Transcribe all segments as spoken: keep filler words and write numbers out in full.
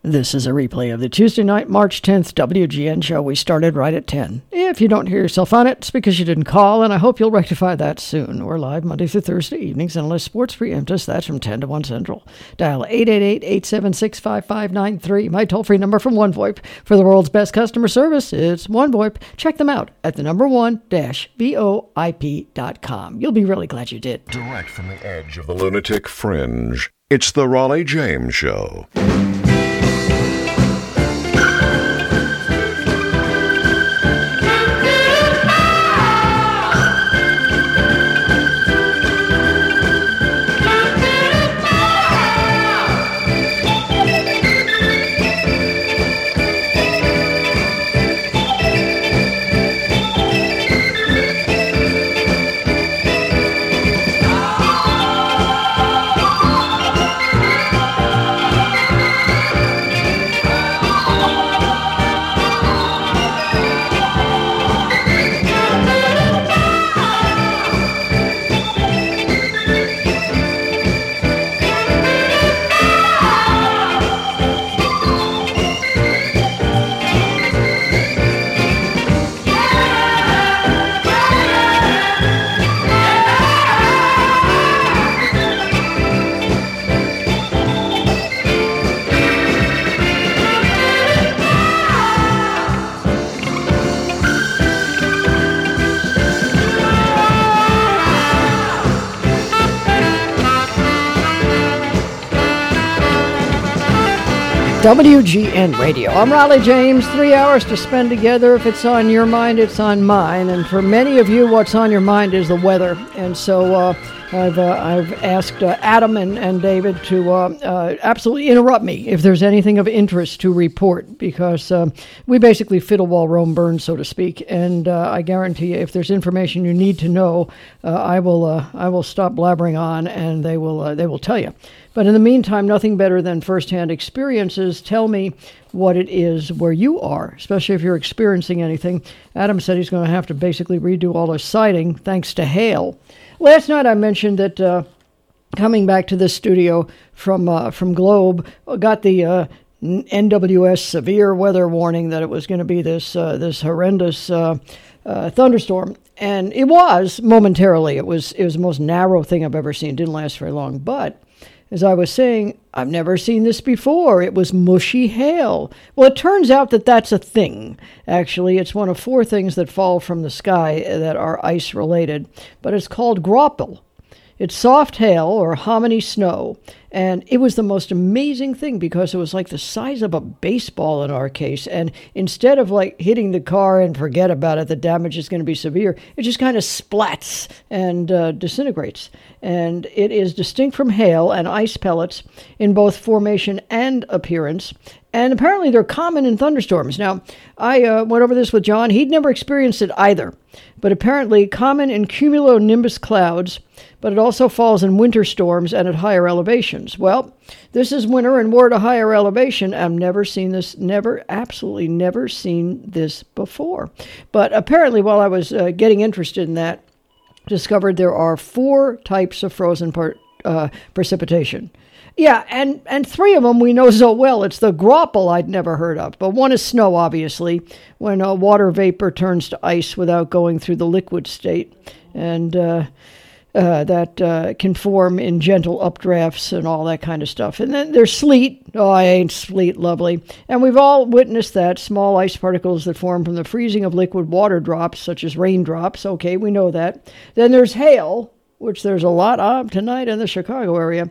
This is a replay of the Tuesday night, March tenth W G N show. We started right at ten. If you don't hear yourself on it, it's because you didn't call, and I hope you'll rectify that soon. We're live Monday through Thursday evenings, unless sports preempt us. That's from ten to one Central. Dial eight eight eight, eight seven six, five five nine three. My toll-free number from OneVoIP. For the world's best customer service, it's OneVoIP. Check them out at the number one dash V O I P dot com. You'll be really glad you did. Direct from the edge of the lunatic fringe, it's the Raleigh James Show. W G N Radio. I'm Raleigh James. Three hours to spend together. If it's on your mind, it's on mine. And for many of you, what's on your mind is the weather. And so uh, I've uh, I've asked uh, Adam and, and David to uh, uh, absolutely interrupt me if there's anything of interest to report, because uh, we basically fiddle while Rome burns, so to speak. And uh, I guarantee you, if there's information you need to know, uh, I will uh, I will stop blabbering on, and they will uh, they will tell you. But in the meantime, nothing better than firsthand experiences. Tell me what it is where you are, especially if you're experiencing anything. Adam said he's going to have to basically redo all his sighting thanks to hail. Last night I mentioned that uh, coming back to this studio from uh, from Globe, got the uh, N W S severe weather warning that it was going to be this uh, this horrendous uh, uh, thunderstorm. And it was momentarily. It was, it was the most narrow thing I've ever seen. It didn't last very long. But as I was saying, I've never seen this before. It was mushy hail. Well, it turns out that that's a thing. Actually, it's one of four things that fall from the sky that are ice-related, but it's called graupel. It's soft hail or hominy snow, and it was the most amazing thing because it was like the size of a baseball in our case, and instead of like hitting the car and forget about it, the damage is going to be severe, it just kind of splats and uh, disintegrates. And it is distinct from hail and ice pellets in both formation and appearance. And apparently they're common in thunderstorms. Now, I uh, went over this with John. He'd never experienced it either. But apparently common in cumulonimbus clouds, but it also falls in winter storms and at higher elevations. Well, this is winter and we're at a higher elevation. I've never seen this, never, absolutely never seen this before. But apparently while I was uh, getting interested in that, discovered there are four types of frozen part, uh, precipitation. Yeah, and, and three of them we know so well. It's the graupel I'd never heard of. But one is snow, obviously, when uh, water vapor turns to ice without going through the liquid state. And uh, uh, that uh, can form in gentle updrafts and all that kind of stuff. And then there's sleet. Oh, ain't sleet lovely. And we've all witnessed that, small ice particles that form from the freezing of liquid water drops, such as raindrops. Okay, we know that. Then there's hail, which there's a lot of tonight in the Chicago area.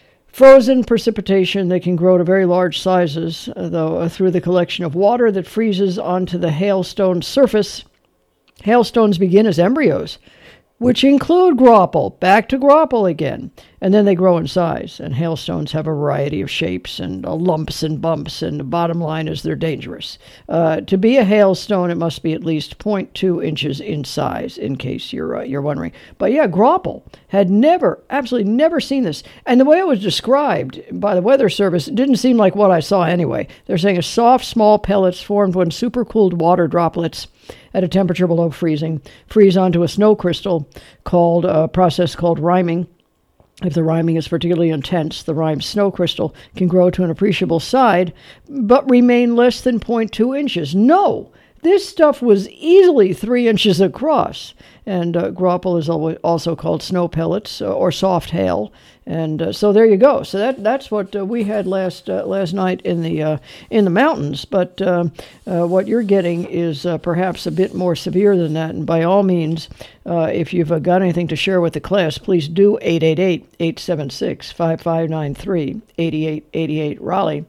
Frozen precipitation that can grow to very large sizes, uh, though, uh, through the collection of water that freezes onto the hailstone surface. Hailstones begin as embryos, which include graupel, back to graupel again, and then they grow in size. And hailstones have a variety of shapes and uh, lumps and bumps, and the bottom line is they're dangerous. Uh, to be a hailstone, it must be at least zero point two inches in size, in case you're uh, you're wondering. But yeah, graupel, had never, absolutely never seen this. And the way it was described by the Weather Service, it didn't seem like what I saw anyway. They're saying a soft, small pellets formed when supercooled water droplets at a temperature below freezing freeze onto a snow crystal, called a process called riming. If the rhyming is particularly intense, the rhyme snow crystal can grow to an appreciable size, but remain less than zero point two inches. No! This stuff was easily three inches across, and uh, graupel is also called snow pellets uh, or soft hail, and uh, so there you go. So that that's what uh, we had last uh, last night in the uh, in the mountains. But uh, uh, what you're getting is uh, perhaps a bit more severe than that. And by all means, uh, if you've uh, got anything to share with the class, please do eight eight eight, eight seven six, five five nine three, eight eight eight eight Raleigh.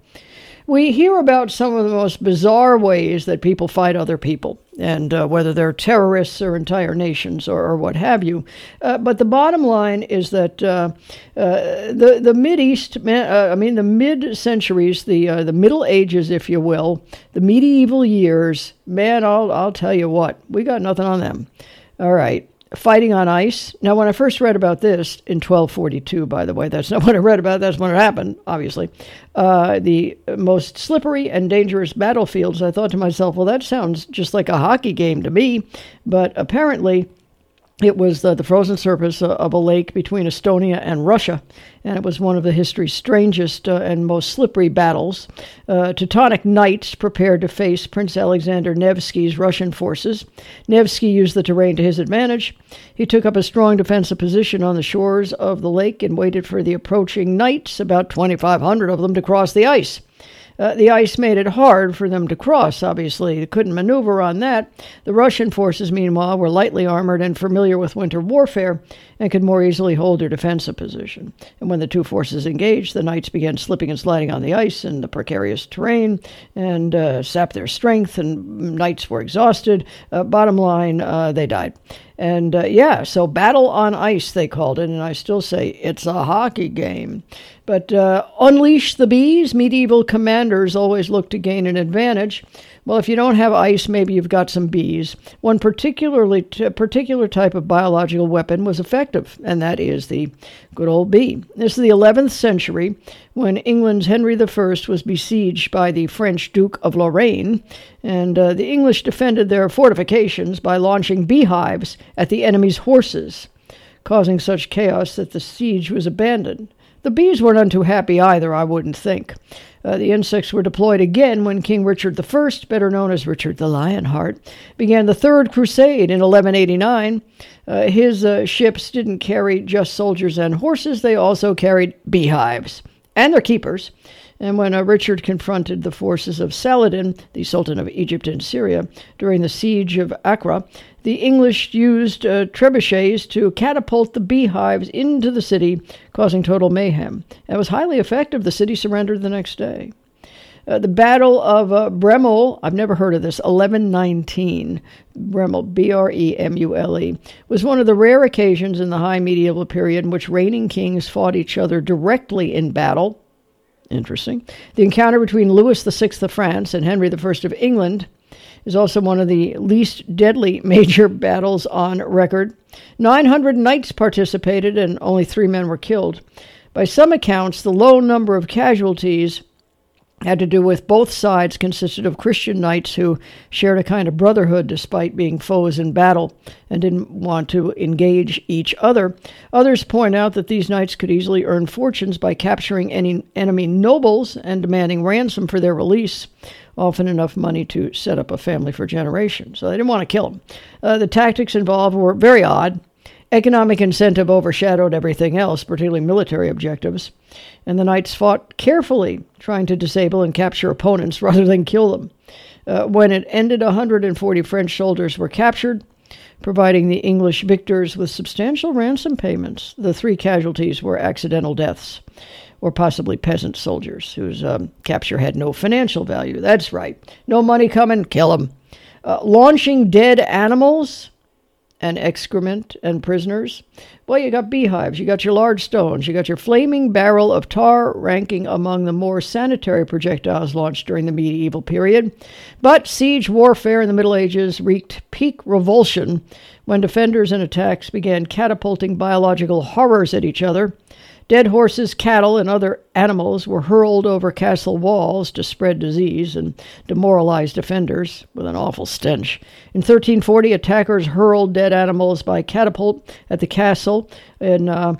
We hear about some of the most bizarre ways that people fight other people, and uh, whether they're terrorists or entire nations or, or what have you. Uh, but the bottom line is that uh, uh, the the Mideast, uh, I mean the mid-centuries, the uh, the Middle Ages, if you will, the medieval years, man, I'll I'll tell you what, we got nothing on them. All right. Fighting on ice. Now, when I first read about this in twelve forty-two, by the way, that's not what I read about, that's when it happened, obviously. Uh, the most slippery and dangerous battlefields, I thought to myself, well, that sounds just like a hockey game to me. But apparently, it was uh, the frozen surface uh, of a lake between Estonia and Russia, and it was one of the history's strangest uh, and most slippery battles. Uh, Teutonic knights prepared to face Prince Alexander Nevsky's Russian forces. Nevsky used the terrain to his advantage. He took up a strong defensive position on the shores of the lake and waited for the approaching knights, about twenty-five hundred of them, to cross the ice. Uh, the ice made it hard for them to cross, obviously. They couldn't maneuver on that. The Russian forces, meanwhile, were lightly armored and familiar with winter warfare and could more easily hold their defensive position. And when the two forces engaged, the knights began slipping and sliding on the ice in the precarious terrain and uh, sapped their strength, and knights were exhausted. Uh, bottom line, uh, they died. And uh, yeah, so battle on ice, they called it, and I still say it's a hockey game. But uh, unleash the bees, medieval commanders always look to gain an advantage. Well, if you don't have ice, maybe you've got some bees. One particularly t- particular type of biological weapon was effective, and that is the good old bee. This is the eleventh century, when England's Henry the First was besieged by the French Duke of Lorraine, and uh, the English defended their fortifications by launching beehives at the enemy's horses, causing such chaos that the siege was abandoned. The bees were none too happy either, I wouldn't think. Uh, the insects were deployed again when King Richard the First, better known as Richard the Lionheart, began the Third Crusade in eleven eighty-nine. Uh, his uh, ships didn't carry just soldiers and horses, they also carried beehives and their keepers. And when uh, Richard confronted the forces of Saladin, the Sultan of Egypt and Syria, during the siege of Acre, the English used uh, trebuchets to catapult the beehives into the city, causing total mayhem. It was highly effective. The city surrendered the next day. Uh, the Battle of uh, Bremel, I've never heard of this, eleven nineteen, Bremel, B R E M U L E, was one of the rare occasions in the high medieval period in which reigning kings fought each other directly in battle. Interesting. The encounter between Louis the Sixth of France and Henry the First of England is also one of the least deadly major battles on record. nine hundred knights participated and only three men were killed. By some accounts, the low number of casualties had to do with both sides consisted of Christian knights who shared a kind of brotherhood despite being foes in battle and didn't want to engage each other. Others point out that these knights could easily earn fortunes by capturing any enemy nobles and demanding ransom for their release, often enough money to set up a family for generations. So they didn't want to kill them. Uh, the tactics involved were very odd. Economic incentive overshadowed everything else, particularly military objectives, and the knights fought carefully, trying to disable and capture opponents rather than kill them. Uh, when it ended, one hundred forty French soldiers were captured, providing the English victors with substantial ransom payments. The three casualties were accidental deaths, or possibly peasant soldiers whose um, capture had no financial value. That's right. No money coming, kill them. Uh, launching dead animals and excrement and prisoners. Well, you got beehives, you got your large stones, you got your flaming barrel of tar, ranking among the more sanitary projectiles launched during the medieval period. But siege warfare in the Middle Ages reached peak revulsion when defenders and attacks began catapulting biological horrors at each other. Dead horses, cattle, and other animals were hurled over castle walls to spread disease and demoralize defenders with an awful stench. In thirteen forty, attackers hurled dead animals by catapult at the castle in uh,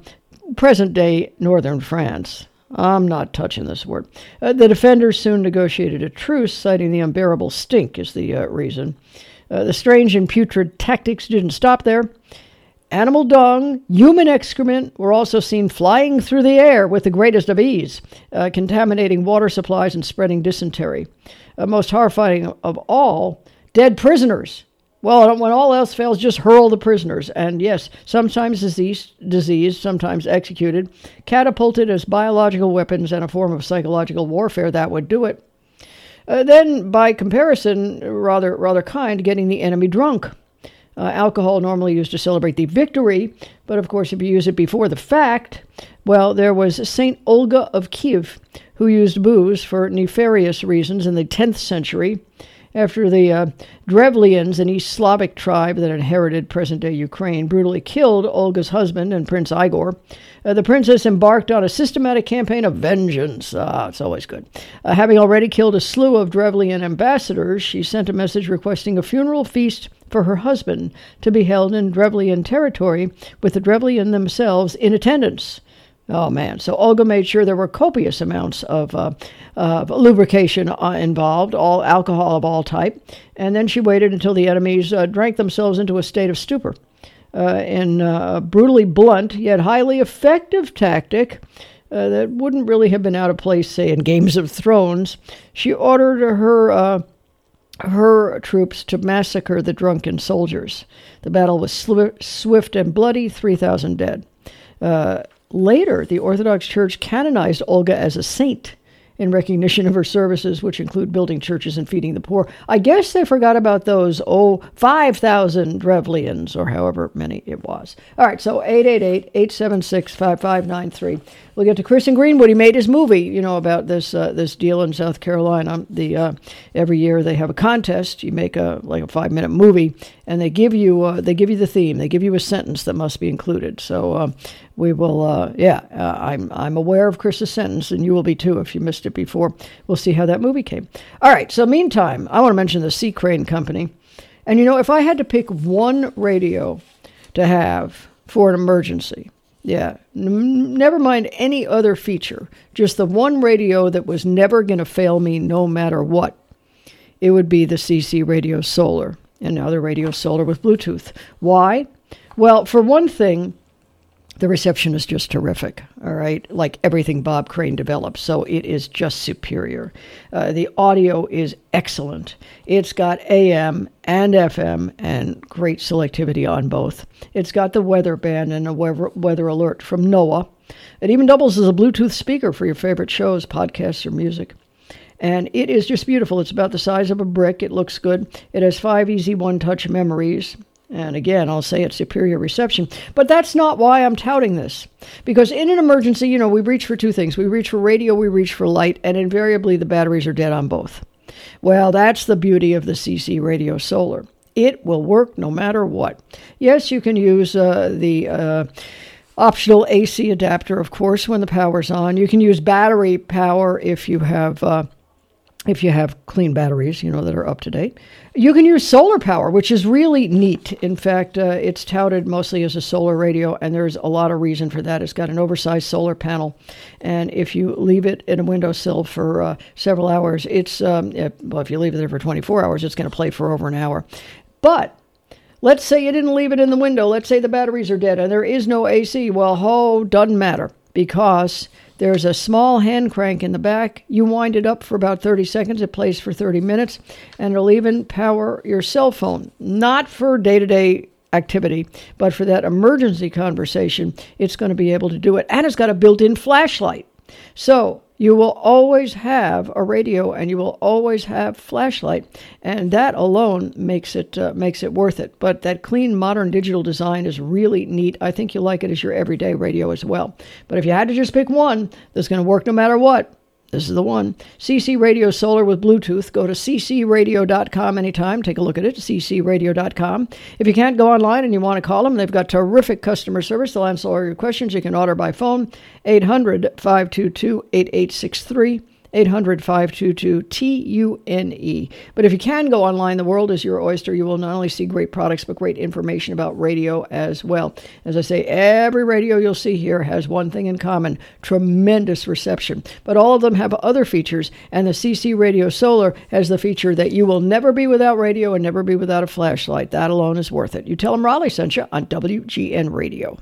present-day northern France. I'm not touching this word. Uh, the defenders soon negotiated a truce, citing the unbearable stink as the uh, reason. Uh, the strange and putrid tactics didn't stop there. Animal dung, human excrement were also seen flying through the air with the greatest of ease, uh, contaminating water supplies and spreading dysentery. Uh, most horrifying of all, dead prisoners. Well, when all else fails, just hurl the prisoners. And yes, sometimes disease, disease, sometimes executed, catapulted as biological weapons and a form of psychological warfare that would do it. Uh, then, by comparison, rather rather kind, getting the enemy drunk. Uh, alcohol normally used to celebrate the victory, but of course, if you use it before the fact, well, there was Saint Olga of Kiev, who used booze for nefarious reasons in the tenth century. After the uh, Drevlians, an East Slavic tribe that inherited present-day Ukraine, brutally killed Olga's husband and Prince Igor, uh, the princess embarked on a systematic campaign of vengeance. Ah, it's always good. Uh, having already killed a slew of Drevlian ambassadors, she sent a message requesting a funeral feast for her husband to be held in Drevlian territory, with the Drevlian themselves in attendance. Oh, man. So Olga made sure there were copious amounts of, uh, of lubrication uh, involved, all alcohol of all type. And then she waited until the enemies uh, drank themselves into a state of stupor. Uh, in uh, a brutally blunt, yet highly effective tactic uh, that wouldn't really have been out of place, say, in Games of Thrones, she ordered her... Uh, her troops to massacre the drunken soldiers. The battle was sli- swift and bloody, three thousand dead. Uh, later, the Orthodox Church canonized Olga as a saint in recognition of her services, which include building churches and feeding the poor. I guess they forgot about those, oh, five thousand Drevlians, or however many it was. All right, so eight eight eight, eight seven six, five five nine three. We'll get to Chris in Greenwood. He made his movie, you know, about this uh, this deal in South Carolina. The uh, every year they have a contest. You make a like a five minute movie, and they give you uh, they give you the theme. They give you a sentence that must be included. So uh, we will, uh, yeah, uh, I'm I'm aware of Chris's sentence, and you will be too if you missed it before. We'll see how that movie came. All right. So meantime, I want to mention the Sea Crane Company, and you know, if I had to pick one radio to have for an emergency. Yeah, N- never mind any other feature. Just the one radio that was never going to fail me no matter what. It would be the C C Radio Solar. And now the Radio Solar with Bluetooth. Why? Well, for one thing, the reception is just terrific, all right? Like everything Bob Crane developed, so it is just superior. Uh, the audio is excellent. It's got A M and F M and great selectivity on both. It's got the weather band and a weather, weather alert from NOAA. It even doubles as a Bluetooth speaker for your favorite shows, podcasts, or music. And it is just beautiful. It's about the size of a brick. It looks good. It has five easy one-touch memories. And again, I'll say it's superior reception. But that's not why I'm touting this. Because in an emergency, you know, we reach for two things. We reach for radio, we reach for light, and invariably the batteries are dead on both. Well, that's the beauty of the C C Radio Solar. It will work no matter what. Yes, you can use uh, the uh, optional A C adapter, of course, when the power's on. You can use battery power if you have... Uh, if you have clean batteries, you know, that are up to date. You can use solar power, which is really neat. In fact, uh, it's touted mostly as a solar radio, and there's a lot of reason for that. It's got an oversized solar panel, and if you leave it in a windowsill for uh, several hours, it's, um, it, well, if you leave it there for twenty-four hours, it's going to play for over an hour. But let's say you didn't leave it in the window. Let's say the batteries are dead, and there is no A C. Well, ho, doesn't matter, because there's a small hand crank in the back. You wind it up for about thirty seconds. It plays for thirty minutes, and it'll even power your cell phone. Not for day-to-day activity, but for that emergency conversation, it's going to be able to do it. And it's got a built-in flashlight. So you will always have a radio, and you will always have flashlight, and that alone makes it uh, makes it worth it. But that clean, modern digital design is really neat. I think you'll like it as your everyday radio as well. But if you had to just pick one that's going to work no matter what, this is the one. C C Radio Solar with Bluetooth. Go to c c radio dot com anytime. Take a look at it, c c radio dot com. If you can't go online and you want to call them, they've got terrific customer service. They'll answer all your questions. You can order by phone, eight hundred, five two two, eight eight six three, eight hundred, five two two, T U N E. But if you can go online, the world is your oyster. You will not only see great products, but great information about radio as well. As I say, every radio you'll see here has one thing in common, tremendous reception. But all of them have other features, and the C C Radio Solar has the feature that you will never be without radio and never be without a flashlight. That alone is worth it. You tell them Raleigh sent you on W G N Radio.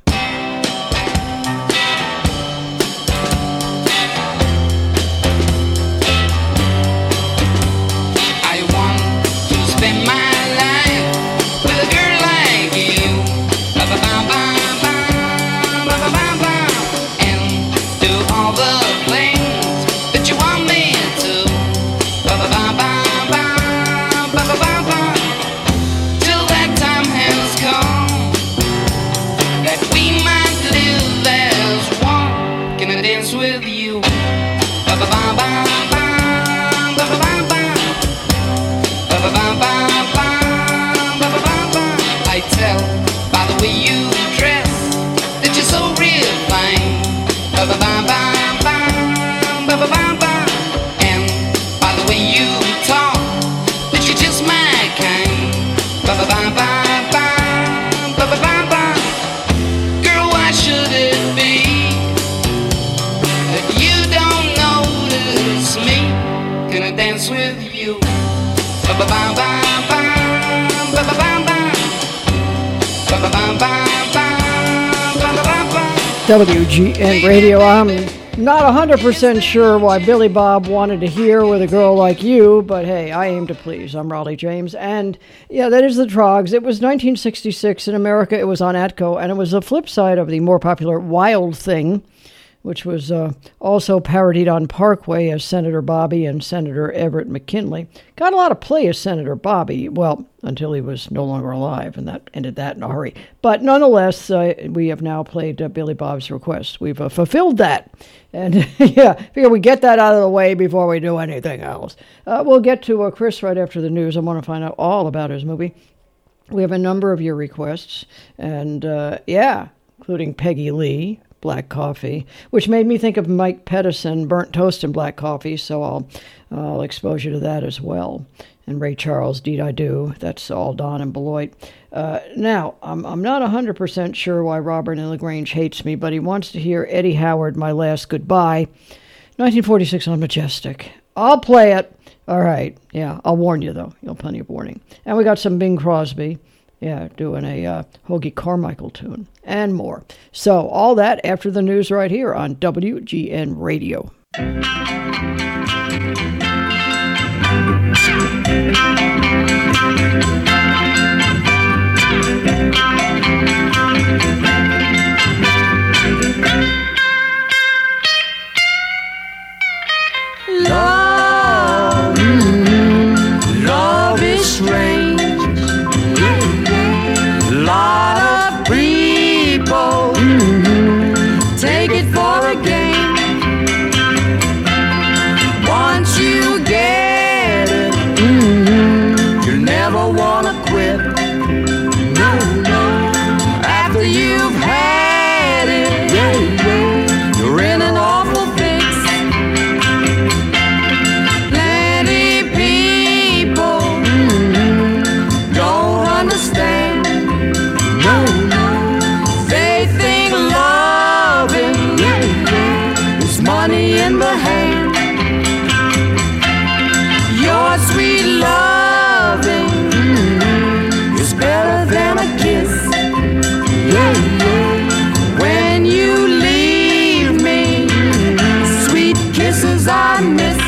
W G N Radio. I'm not one hundred percent sure why Billy Bob wanted to hear With a Girl Like You, but hey, I aim to please. I'm Raleigh James, and yeah, that is the Troggs. It was nineteen sixty-six in America. It was on Atco, and it was the flip side of the more popular Wild Thing, which was uh, also parodied on Parkway as Senator Bobby and Senator Everett McKinley. Got a lot of play as Senator Bobby, well, until he was no longer alive, and that ended that in a hurry. But nonetheless, uh, we have now played uh, Billy Bob's request. We've uh, fulfilled that. And yeah, figure we get that out of the way before we do anything else. Uh, we'll get to uh, Chris right after the news. I want to find out all about his movie. We have a number of your requests, and uh, yeah, including Peggy Lee, Black Coffee, which made me think of Mike Pedersen, Burnt Toast and Black Coffee, so I'll, I'll expose you to that as well. And Ray Charles, Deed I Do, that's all Don and Beloit. Uh, now, I'm, I'm not one hundred percent sure why Robert in LaGrange hates me, but he wants to hear Eddie Howard, My Last Goodbye, nineteen forty-six on Majestic. I'll play it. All right, yeah, I'll warn you, though. You'll plenty of warning. And we got some Bing Crosby. Yeah, doing a uh, Hoagie Carmichael tune and more. So all that after the news right here on W G N Radio. Love, mm, love is strange. Lot of people mm-hmm. take it for a game. Once you get it, mm-hmm. you never wanna quit. No, no. After you've had it, yeah, yeah. you're in an awful fix. Plenty people mm-hmm. don't understand. Money in the hand, your sweet loving mm-hmm. is better than a kiss. Yeah, yeah. When you leave me, mm-hmm. sweet kisses I miss.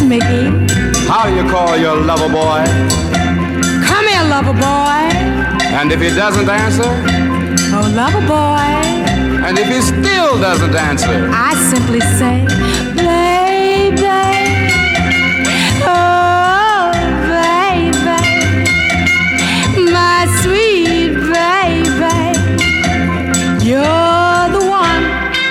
How do you call your lover boy? Come here, lover boy. And if he doesn't answer, oh, lover boy. And if he still doesn't answer, I simply say, baby, oh, baby, my sweet baby, you're the one.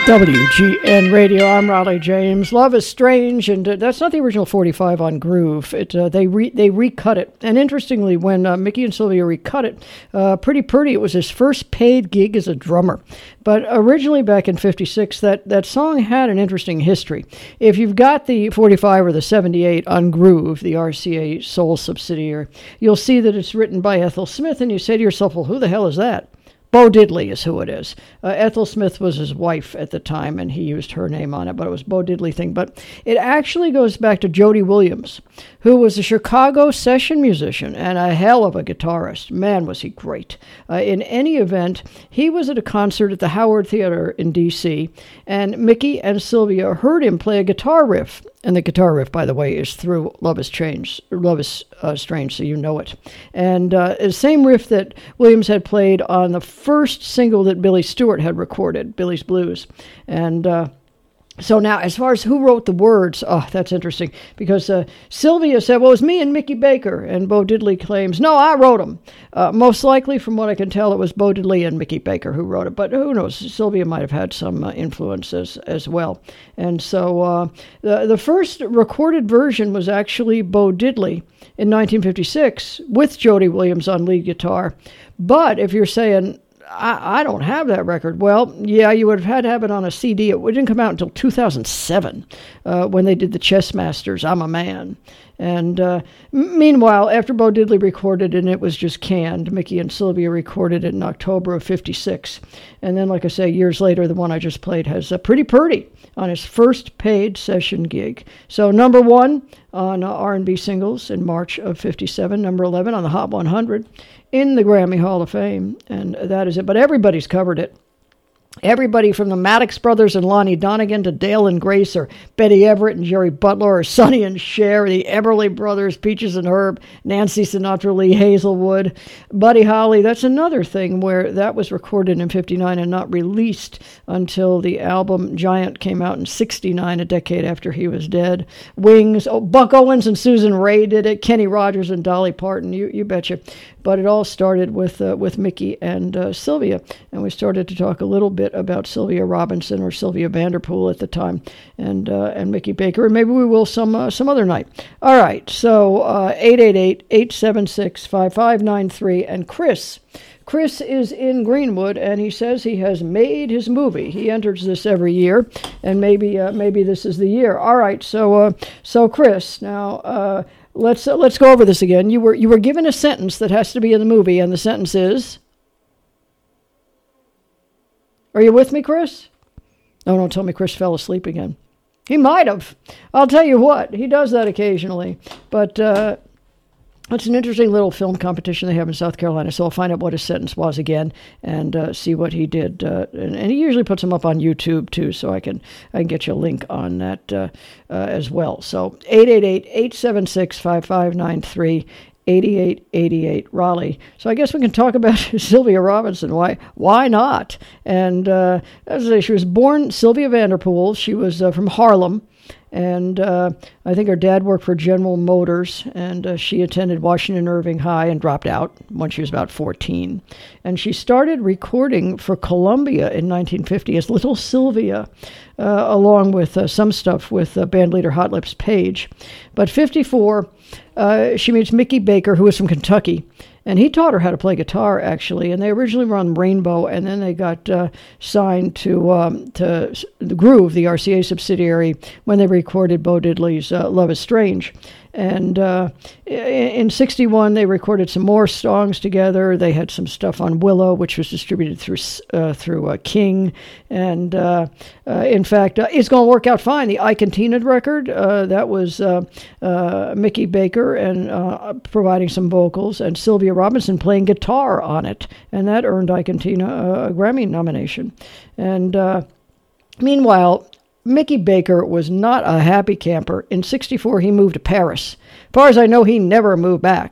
W G N Radio, I'm Raleigh James. Love is Strange, and uh, that's not the original forty-five on Groove. It uh, they re- they recut it, and interestingly, when uh, Mickey and Sylvia recut it, uh, Pretty Pretty, it was his first paid gig as a drummer. But originally, back in fifty-six, that, that song had an interesting history. If you've got the forty-five or the seventy-eight on Groove, the R C A Soul subsidiary, you'll see that it's written by Ethel Smith, and you say to yourself, well, who the hell is that? Bo Diddley is who it is. Uh, Ethel Smith was his wife at the time, and he used her name on it, but it was Bo Diddley thing. But it actually goes back to Jody Williams, who was a Chicago session musician and a hell of a guitarist. Man, was he great. Uh, in any event, he was at a concert at the Howard Theater in D C, and Mickey and Sylvia heard him play a guitar riff. And the guitar riff, by the way, is through Love is Strange, Love is uh, Strange, so you know it. And uh, the same riff that Williams had played on the first single that Billy Stewart had recorded, Billy's Blues. And uh, so now, as far as who wrote the words, oh, that's interesting, because uh, Sylvia said, well, it was me and Mickey Baker, and Bo Diddley claims, no, I wrote them. Uh, most likely, from what I can tell, it was Bo Diddley and Mickey Baker who wrote it, but who knows, Sylvia might have had some uh, influence as, as well. And so uh, the, the first recorded version was actually Bo Diddley in nineteen fifty-six with Jody Williams on lead guitar. But if you're saying, I, I don't have that record. Well, yeah, you would have had to have it on a C D. It didn't come out until two thousand seven uh, when they did the Chess Masters, I'm a Man. And uh, m- meanwhile, after Bo Diddley recorded it and it was just canned, Mickey and Sylvia recorded it in October of fifty-six. And then, like I say, years later, the one I just played has uh, Pretty Purdy on his first paid session gig. So number one on uh, R and B singles in March of fifty-seven, number eleven on the Hot one hundred. In the Grammy Hall of Fame, and that is it. But everybody's covered it. Everybody from the Maddox brothers and Lonnie Donegan to Dale and Grace, or Betty Everett and Jerry Butler, or Sonny and Cher, the Everly brothers, Peaches and Herb, Nancy Sinatra, Lee Hazelwood, Buddy Holly. That's another thing where that was recorded in fifty-nine and not released until the album Giant came out in sixty-nine, a decade after he was dead. Wings, oh, Buck Owens and Susan Ray did it, Kenny Rogers and Dolly Parton, you, you betcha. But it all started with uh, with Mickey and uh, Sylvia, and we started to talk a little bit about Sylvia Robinson, or Sylvia Vanderpool at the time, and uh, and Mickey Baker, and maybe we will some uh, some other night. All right, so uh, eight eight eight, eight seven six, five five nine three, and Chris. Chris is in Greenwood, and he says he has made his movie. He enters this every year, and maybe uh, maybe this is the year. All right, so uh, so Chris, now. Uh, Let's uh, let's go over this again. You were you were given a sentence that has to be in the movie, and the sentence is. Are you with me, Chris? No, don't tell me Chris fell asleep again. He might have. I'll tell you what, he does that occasionally. But uh, it's an interesting little film competition they have in South Carolina, so I'll find out what his sentence was again and uh, see what he did. Uh, and, and he usually puts them up on YouTube, too, so I can I can get you a link on that uh, uh, as well. So eight eight eight, eight seven six, five five nine three, eighty-eight eighty-eight, Raleigh. So I guess we can talk about Sylvia Robinson. Why Why not? And uh, as I say, she was born Sylvia Vanderpool. She was uh, from Harlem. And uh, I think her dad worked for General Motors, and uh, she attended Washington Irving High and dropped out when she was about fourteen. And she started recording for Columbia in nineteen fifty as Little Sylvia, uh, along with uh, some stuff with uh, bandleader Hot Lips Page. But fifty-four, uh, she meets Mickey Baker, who was from Kentucky. And he taught her how to play guitar, actually. And they originally were on Rainbow, and then they got uh, signed to um, to the Groove, the R C A subsidiary, when they recorded Bo Diddley's uh, Love is Strange. And uh, in sixty-one, they recorded some more songs together. They had some stuff on Willow, which was distributed through uh, through uh, King. And uh, uh, in fact, uh, It's Gonna Work Out Fine, the Ike and Tina record, uh, that was uh, uh, Mickey Baker and uh, providing some vocals, and Sylvia Robinson playing guitar on it. And that earned Ike and Tina a, a Grammy nomination. And uh, meanwhile, Mickey Baker was not a happy camper. In sixty-four, he moved to Paris. As far as I know, he never moved back.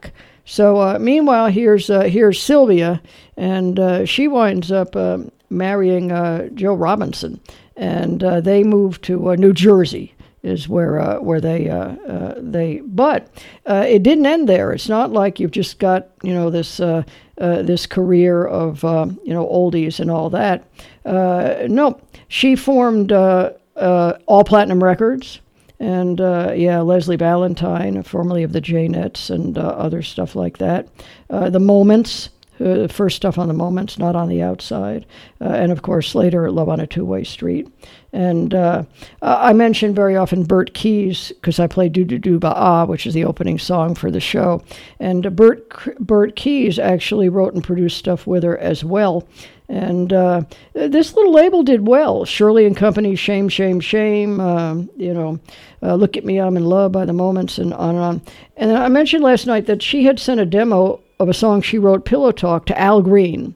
So uh, meanwhile, here's uh, here's Sylvia, and uh, she winds up uh, marrying uh, Joe Robinson, and uh, they move to uh, New Jersey. Is where uh, where they uh, uh, they but uh, it didn't end there. It's not like you've just got you know this uh, uh, this career of uh, you know oldies and all that. Uh, no, she formed uh, uh, All Platinum Records, and uh, yeah, Leslie Valentine, formerly of the Janettes and uh, other stuff like that. Uh, the Moments. Uh, first stuff on the Moments, Not on the Outside, uh, and of course later Love on a Two-Way Street. And uh, I mention very often Bert Keys because I play Do Do Do Ba Ah, which is the opening song for the show. And uh, Bert Bert Keys actually wrote and produced stuff with her as well. And uh, this little label did well. Shirley and Company, Shame, Shame, Shame. Um, you know, uh, Look at Me, I'm in Love by the Moments, and on and on. And I mentioned last night that she had sent a demo of a song she wrote, Pillow Talk, to Al Green.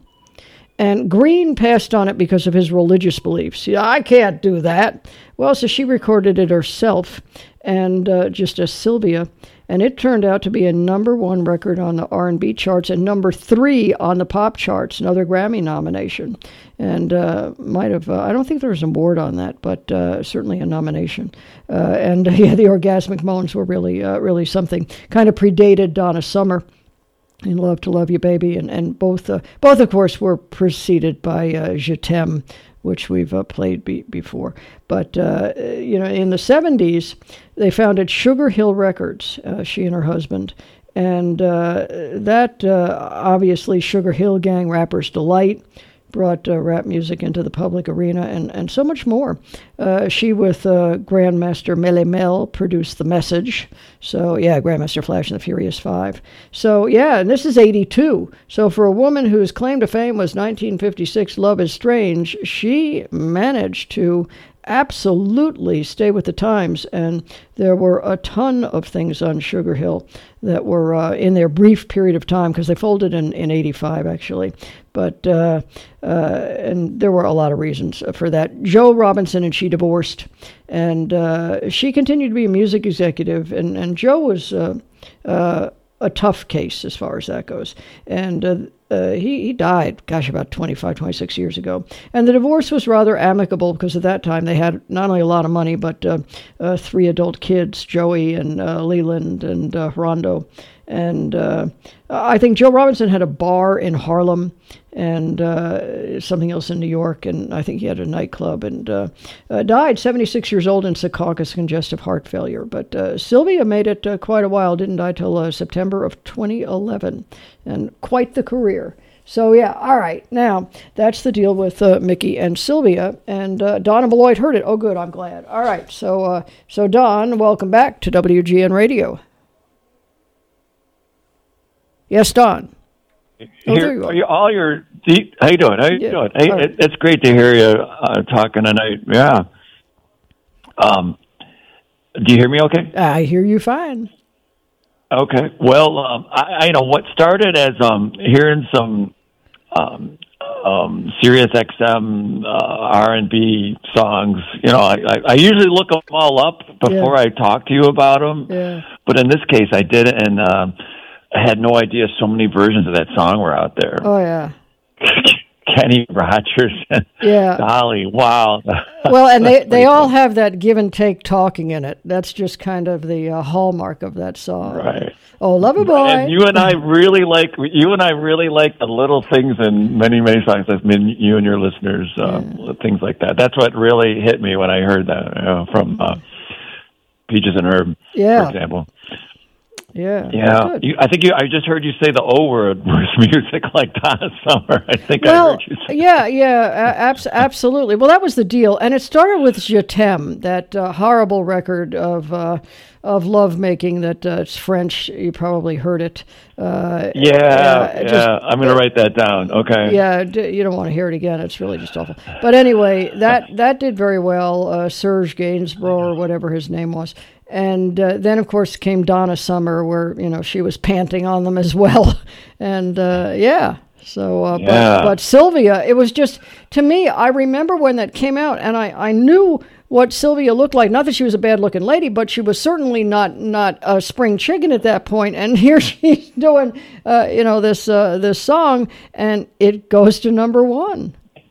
And Green passed on it because of his religious beliefs. Yeah, I can't do that. Well, so she recorded it herself, and uh, just as Sylvia, and it turned out to be a number one record on the R and B charts and number three on the pop charts, another Grammy nomination. And uh, might have, uh, I don't think there was an award on that, but uh, certainly a nomination. Uh, and uh, yeah, the Orgasmic Moans were really, uh, really something. Kind of predated Donna Summer in Love to Love You Baby, and, and both, uh, both of course, were preceded by uh, Je T'aime, which we've uh, played be- before. But, uh, you know, in the seventies, they founded Sugar Hill Records, uh, she and her husband. And uh, that, uh, obviously, Sugar Hill Gang, Rapper's Delight, brought uh, rap music into the public arena, and, and so much more. Uh, she, with uh, Grandmaster Melle Mel, produced The Message. So, yeah, Grandmaster Flash and the Furious Five. So, yeah, and this is eighty-two. So for a woman whose claim to fame was nineteen fifty-six, Love is Strange, she managed to absolutely stay with the times, and there were a ton of things on Sugar Hill that were uh, in their brief period of time, because they folded in, in eighty-five, actually. But, uh, uh, and there were a lot of reasons for that. Joe Robinson and she divorced, and uh, she continued to be a music executive, and, and Joe was uh, uh, a tough case as far as that goes. And uh, uh, he, he died, gosh, about twenty-five, twenty-six years ago. And the divorce was rather amicable because at that time they had not only a lot of money, but uh, uh, three adult kids, Joey and uh, Leland and uh, Rondo. And uh, I think Joe Robinson had a bar in Harlem and uh, something else in New York, and I think he had a nightclub, and uh, uh, died seventy-six years old in Secaucus, congestive heart failure. But uh, Sylvia made it uh, quite a while, didn't die till uh, September of twenty eleven, and quite the career. So, yeah, all right. Now, that's the deal with uh, Mickey and Sylvia, and uh, Don and Beloit heard it. Oh, good, I'm glad. All right, so, uh, so Don, welcome back to W G N Radio. Yes, Don. Oh, there you go. Here, all your deep, how you doing? How you Yeah, doing? Hey, all right. it, it's great to hear you uh, talking tonight. Yeah. Um, do you hear me? Okay. I hear you fine. Okay. Well, um, I, I know what started as um hearing some um um Sirius X M uh, R and B songs. You know, I, I, I usually look them all up before Yeah. I talk to you about them. Yeah. But in this case, I did it, and uh, I had no idea so many versions of that song were out there. Oh, yeah. Kenny Rogers and Yeah. Dolly. Wow. Well, and they, That's they pretty all cool. have that give and take talking in it. That's just kind of the uh, hallmark of that song. Right. Oh, Loverboy. And you and I really like you and I really like the little things in many many songs. I mean, you and your listeners, uh, things like that. That's what really hit me when I heard that uh, from uh, Peaches and Herb, Yeah. for example. Yeah. Yeah, Good. you, I think you. I just heard you say the O word. Was music like Donna Summer? I think Well, I heard you say. yeah, yeah, a- abs- absolutely. Well, that was the deal, and it started with Je T'aime, that uh, horrible record of uh, of lovemaking. That uh, it's French. You probably heard it. Uh, Yeah, uh, yeah. just- I'm going to write that down. Okay. Yeah, d- you don't want to hear it again. It's really just awful. But anyway, that that did very well. Uh, Serge Gainsbourg, or whatever his name was. And uh, then, of course, came Donna Summer, where, you know, she was panting on them as well. And, uh, yeah, so, uh, Yeah. but, but Sylvia, it was just, to me, I remember when that came out, and I, I knew what Sylvia looked like. Not that she was a bad-looking lady, but she was certainly not not a spring chicken at that point. And here she's doing, uh, you know, this uh, this song, and it goes to number one.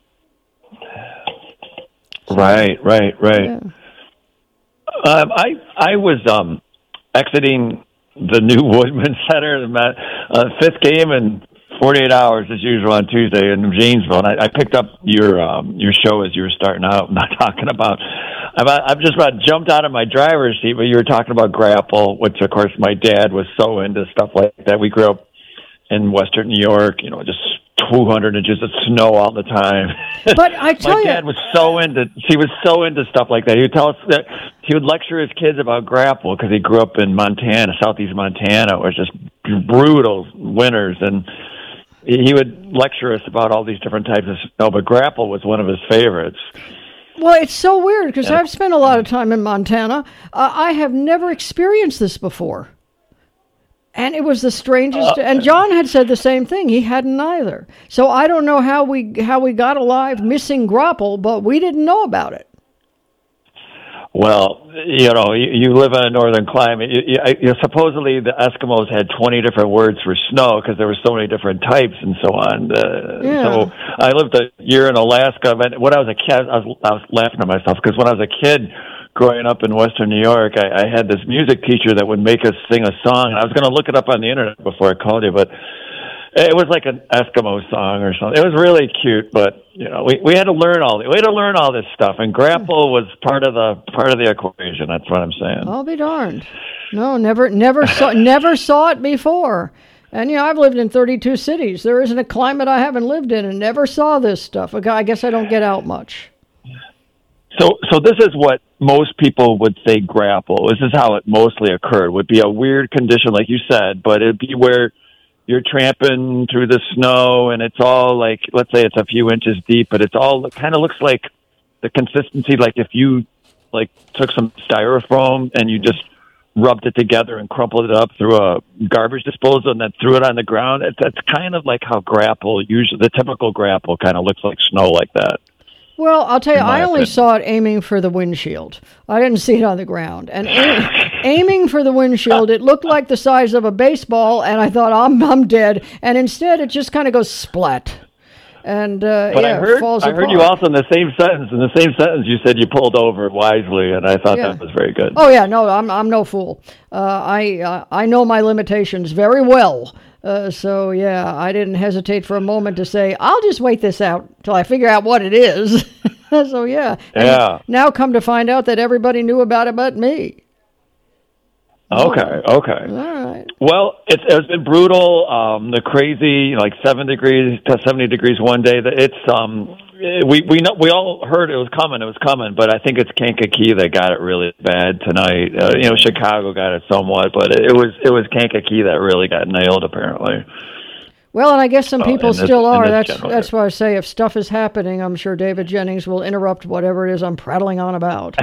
Right, right, right. Yeah. Um, I I was um, exiting the new Woodman Center, the uh, fifth game in forty-eight hours as usual on Tuesday in Janesville, and I, I picked up your um, your show as you were starting out. I'm not talking about. I've, I've just about jumped out of my driver's seat, but you were talking about grapple, which of course my dad was so into stuff like that. We grew up in Western New York, you know, just two hundred inches of snow all the time. But I tell my you, dad was so into. He was so into stuff like that. He would tell us that he would lecture his kids about grapple because he grew up in Montana, southeast Montana, where it's just brutal winters, and he would lecture us about all these different types of snow. But grapple was one of his favorites. well, it's so weird because Yeah. I've spent a lot of time in Montana. Uh, I have never experienced this before. And it was the strangest. Uh, and John had said the same thing. He hadn't either. So I don't know how we how we got alive missing grapple, but we didn't know about it. Well, you know, you, you live in a northern climate. You, you, you, supposedly, the Eskimos had twenty different words for snow because there were so many different types and so on. Uh, Yeah. So I lived a year in Alaska. But when I was a kid, I was, I was laughing at myself because when I was a kid growing up in Western New York, I, I had this music teacher that would make us sing a song. And I was going to look it up on the internet before I called you, but it was like an Eskimo song or something. It was really cute, but you know, we, we had to learn all we had to learn all this stuff, and grapple was part of the part of the equation. That's what I'm saying. I'll be darned. No, never, never saw, never saw it before. And you know, I've lived in thirty-two cities. There isn't a climate I haven't lived in, and never saw this stuff. I guess I don't get out much. So, so this is what most people would say grapple. This is how it mostly occurred. Would be a weird condition, like you said, but it'd be where you're tramping through the snow, and it's all like, let's say it's a few inches deep, but it's all, it kind of looks like the consistency, like if you like took some styrofoam and you just rubbed it together and crumpled it up through a garbage disposal and then threw it on the ground. It's, it's kind of like how grapple, usually the typical grapple kind of looks like snow like that. Well, I'll tell you, In my I only opinion. saw it aiming for the windshield. I didn't see it on the ground. And aim, aiming for the windshield, it looked like the size of a baseball, and I thought, I'm I'm dead. And instead, it just kind of goes splat. And, uh, But yeah, I heard, falls I heard you apart. also in the same sentence. In the same sentence, you said you pulled over wisely, and I thought Yeah. that was very good. Oh, yeah, no, I'm I'm no fool. Uh, I uh, I know my limitations very well. Uh, so, yeah, I didn't hesitate for a moment to say, I'll just wait this out till I figure out what it is. So, yeah. And Yeah. now come to find out that everybody knew about it but me. Okay, okay. All right. Well, it's it's been brutal. Um, the crazy, like seven degrees to seventy degrees one day. It's um, we we know we all heard it was coming. It was coming, but I think it's Kankakee that got it really bad tonight. Uh, you know, Chicago got it somewhat, but it, it was it was Kankakee that really got nailed apparently. Well, and I guess some Oh, people in this- still in are. this That's general that's why I say if stuff is happening, I'm sure David Jennings will interrupt whatever it is I'm prattling on about.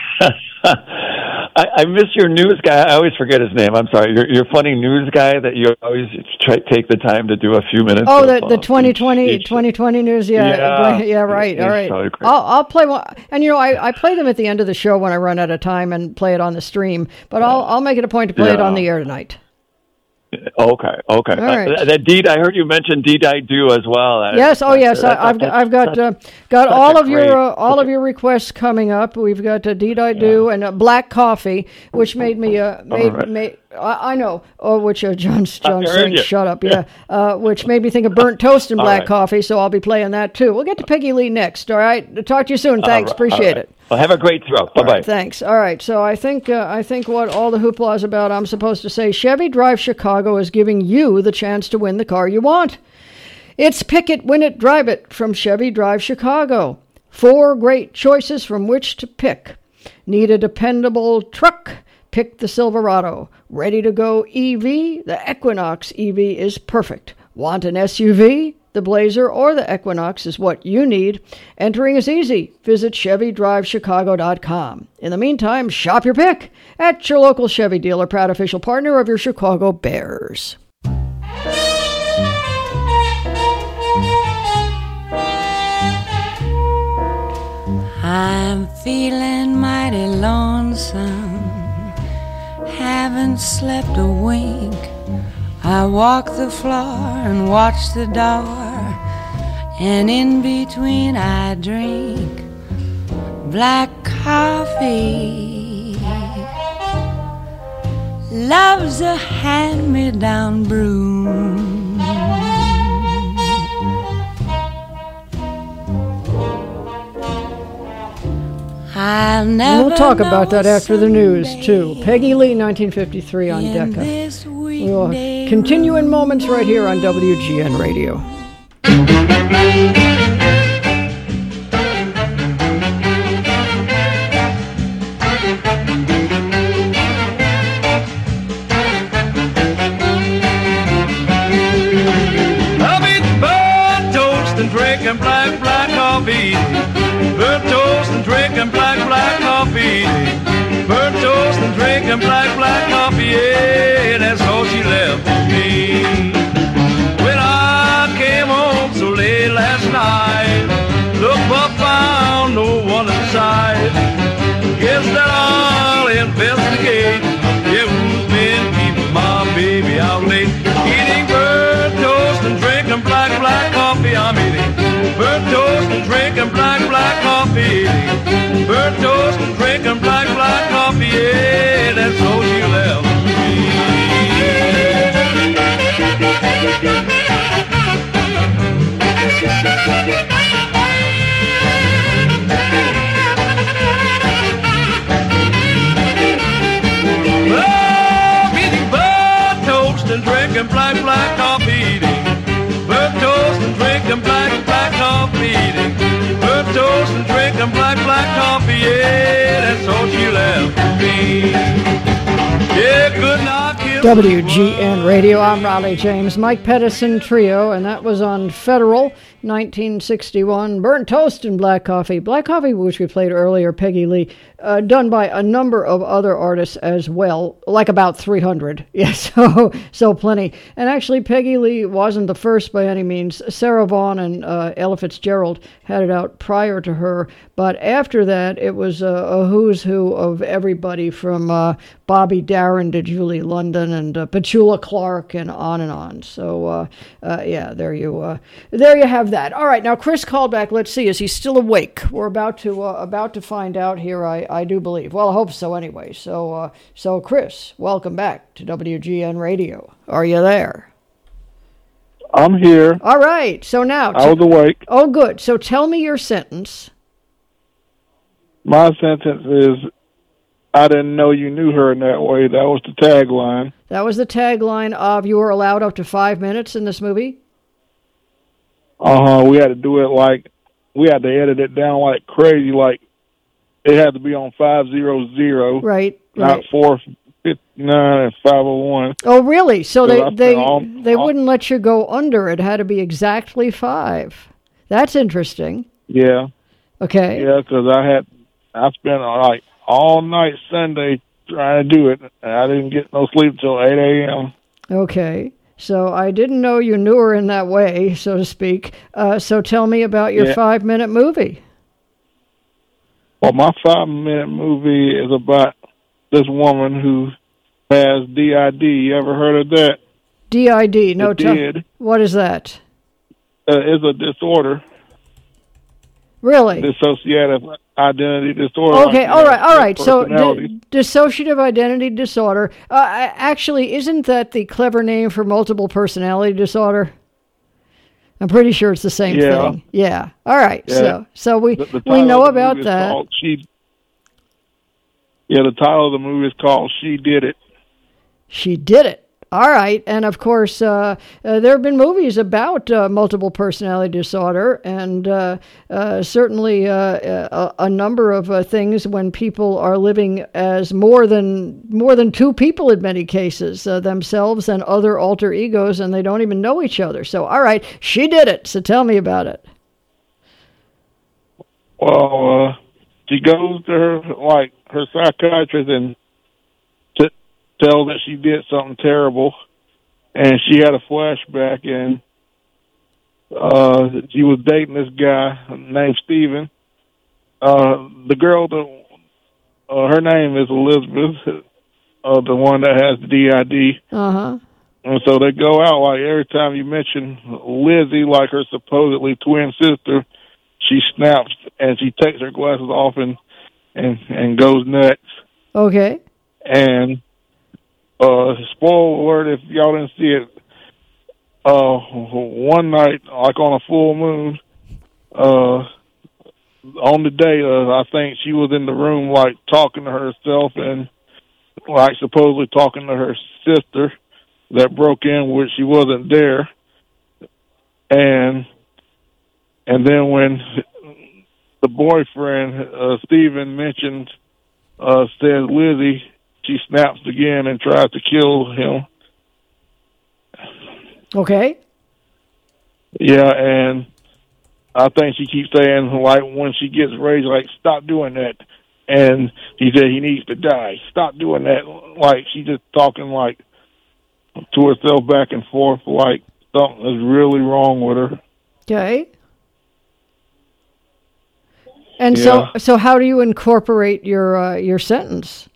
I, I miss your news guy. I always forget his name. I'm sorry. Your, your funny news guy that you always try, take the time to do a few minutes. Oh, of, the the uh, twenty twenty, each- each- twenty twenty news, yeah, Yeah. yeah, right, all It's right. so great. I'll I'll play one, and you know I, I play them at the end of the show when I run out of time and play it on the stream. But I'll I'll make it a point to play it Yeah. on the air tonight. Okay, okay. All right. Uh, that deed, I heard you mention deed I do as well. That- Yes, oh that- yes, that- I, I've that- got, I've got uh, got such all a of your great- uh, all such of a- your requests coming up. We've got uh, Deed I Do and uh, Black Coffee, which made me uh, made right. made I, I know, oh, which uh, John's John's heard saying you. shut up, yeah, uh, which made me think of burnt toast and All black right. coffee. So I'll be playing that too. We'll get to Peggy Lee next. All right, talk to you soon. Thanks, All right, appreciate all right. it. Well, have a great throw. Bye bye. Thanks. All right. So I think uh, I think what all the hoopla is about, I'm supposed to say, Chevy Drive Chicago is giving you the chance to win the car you want. It's Pick It, Win It, Drive It from Chevy Drive Chicago. Four great choices from which to pick. Need a dependable truck? Pick the Silverado. Ready to go E V? The Equinox E V is perfect. Want an S U V? The Blazer or the Equinox is what you need. Entering is easy. Visit Chevy Drive Chicago dot com. In the meantime, shop your pick at your local Chevy dealer, proud official partner of your Chicago Bears. I'm I'm feeling mighty lonesome, haven't slept a wink. I walk the floor and watch the door, and in between I drink black coffee. Love's a hand-me-down broom. I'll never We'll talk about that after the news, too. Peggy Lee, nineteen fifty-three on Decca. We'll continue in moments right here on W G N Radio. I'll be burnt toast and drinking black, black coffee. Burnt toast and drinking black, black coffee. Burnt toast and drinking black, black coffee. Yeah, that's all she left me. When I came home so late last night, look but found no one inside. Guess that I'll investigate. Yeah, who's been keeping my baby out late? Eating burnt toast and drinking black, black coffee. I'm eating burnt toast and drinking black, black coffee. Burnt toast and drinking black, black coffee. Yeah, that's all she left me. Oh, eating burnt toast and drinking black, black coffee. Eating burnt toast and drinking black, black coffee. Eating burnt toast and drinking black, black coffee. Yeah, that's all she left me. Yeah, could not kill W G N Radio, I'm Raleigh James, Mike Pedersen Trio, and that was on Federal, nineteen sixty-one, Burnt Toast and Black Coffee. Black Coffee, which we played earlier, Peggy Lee, uh, done by a number of other artists as well, like about three hundred. Yeah, so, so plenty. And actually, Peggy Lee wasn't the first by any means. Sarah Vaughan and uh, Ella Fitzgerald had it out prior to her, but after that, it was a, a who's who of everybody from uh, Bobby Darin to Julie London and uh, Petula Clark and on and on. So, uh, uh, yeah, there you uh, there you have that. All right, now Chris called back. Let's see, is he still awake? We're about to uh, about to find out here. I, I do believe. Well, I hope so. Anyway, so uh, so Chris, welcome back to W G N Radio. Are you there? I'm here. All right. So now, I was awake. Oh, good. So tell me your sentence. My sentence is, I didn't know you knew her in that way. That was the tagline. That was the tagline of you were allowed up to five minutes in this movie? Uh-huh. We had to do it like, we had to edit it down like crazy. Like, it had to be on five hundred. Right, not right. four fifty-nine and five oh one. Oh, really? So they, I they, all- they all- wouldn't let you go under. It had to be exactly five. That's interesting. Yeah. Okay. Yeah, because I had, I spent like all night Sunday trying to do it, and I didn't get no sleep till eight a.m. Okay. So I didn't know you knew her in that way, so to speak. Uh, so tell me about your Yeah. five-minute movie. Well, my five-minute movie is about this woman who has D I D. You ever heard of that? D I D. No, It tell- did. What is that? Uh, it's a disorder, Really? dissociative identity disorder. Okay, like, all you right, know, all right. So, personality. di- dissociative identity disorder. Uh, I- actually, isn't that the clever name for multiple personality disorder? I'm pretty sure it's the same Yeah. thing. Yeah. All right. Yeah. So, so we The- the we title know of the about movie is that. called She. Yeah, the title of the movie is called She Did It. She did it. All right. And of course, uh, uh, there have been movies about uh, multiple personality disorder, and uh, uh, certainly uh, a, a number of uh, things when people are living as more than more than two people in many cases, uh, themselves and other alter egos, and they don't even know each other. So, all right, she did it. So tell me about it. Well, uh, she goes to her like her psychiatrist and t- tells that she did something terrible, and she had a flashback, and uh, she was dating this guy named Steven. Uh, uh, the girl, the, uh, her name is Elizabeth, uh, the one that has the D I D. Uh-huh. And so they go out, like, every time you mention Lizzie, like her supposedly twin sister, she snaps and she takes her glasses off and, and, and goes nuts. Okay. And, uh, spoiler alert, if y'all didn't see it, uh, one night, like on a full moon, uh, on the day, uh, I think she was in the room, like, talking to herself and, like, supposedly talking to her sister that broke in, which she wasn't there. And, and then when the boyfriend, uh, Stephen, mentioned, uh, says Lizzie, she snaps again and tries to kill him. Okay. Yeah, and I think she keeps saying, like, when she gets raged, like, stop doing that. And he said he needs to die. Stop doing that. Like, she's just talking, like, to herself back and forth, like something is really wrong with her. Okay. And Yeah. so, so how do you incorporate your uh, your sentence?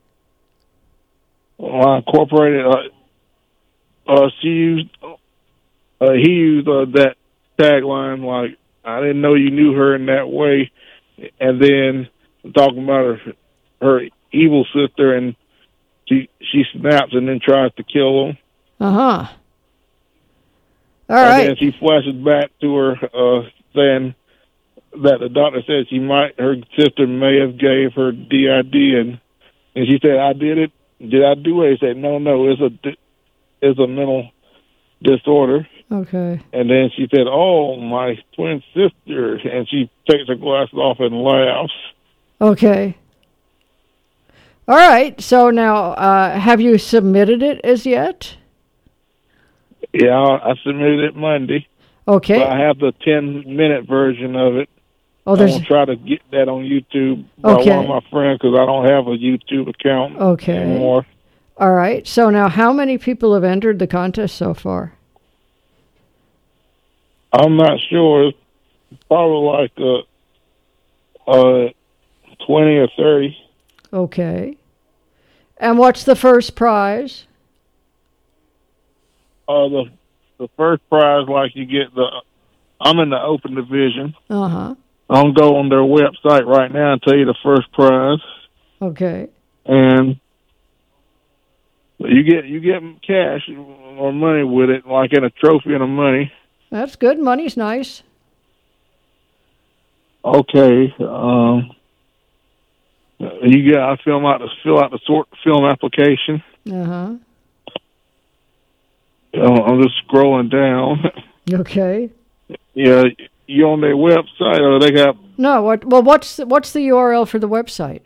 Well, I incorporated, uh, uh, she used, uh, he used uh, that tagline, like, I didn't know you knew her in that way. And then talking about her, her evil sister, and she she snaps and then tries to kill him. Uh-huh. All and right. then she flashes back to her, uh, saying that the doctor said she might, her sister may have gave her D I D, and, and she said, I did it. Did I do it? He said, no, no, it's a, it's a mental disorder. Okay. And then she said, oh, my twin sister, and she takes her glasses off and laughs. Okay. All right. So now, uh, have you submitted it as yet? Yeah, I submitted it Monday. Okay. But I have the ten-minute version of it. Oh, I'm there's going to try to get that on YouTube by Okay. one of my friends because I don't have a YouTube account Okay. anymore. All right. So now, how many people have entered the contest so far? I'm not sure. It's probably like uh, uh, twenty or thirty. Okay. And what's the first prize? Uh, the the first prize, like you get the, I'm in the open division. Uh huh. I'll go on their website right now and tell you the first prize. Okay. And you get you get cash or money with it, like in a trophy and a money. That's good. Money's nice. Okay. Um, you got I fill out the fill out the sort film application. Uh huh. Uh, I'm just scrolling down. Okay. Yeah, you on their website, or they got No. What? Well, what's the, what's the U R L for the website?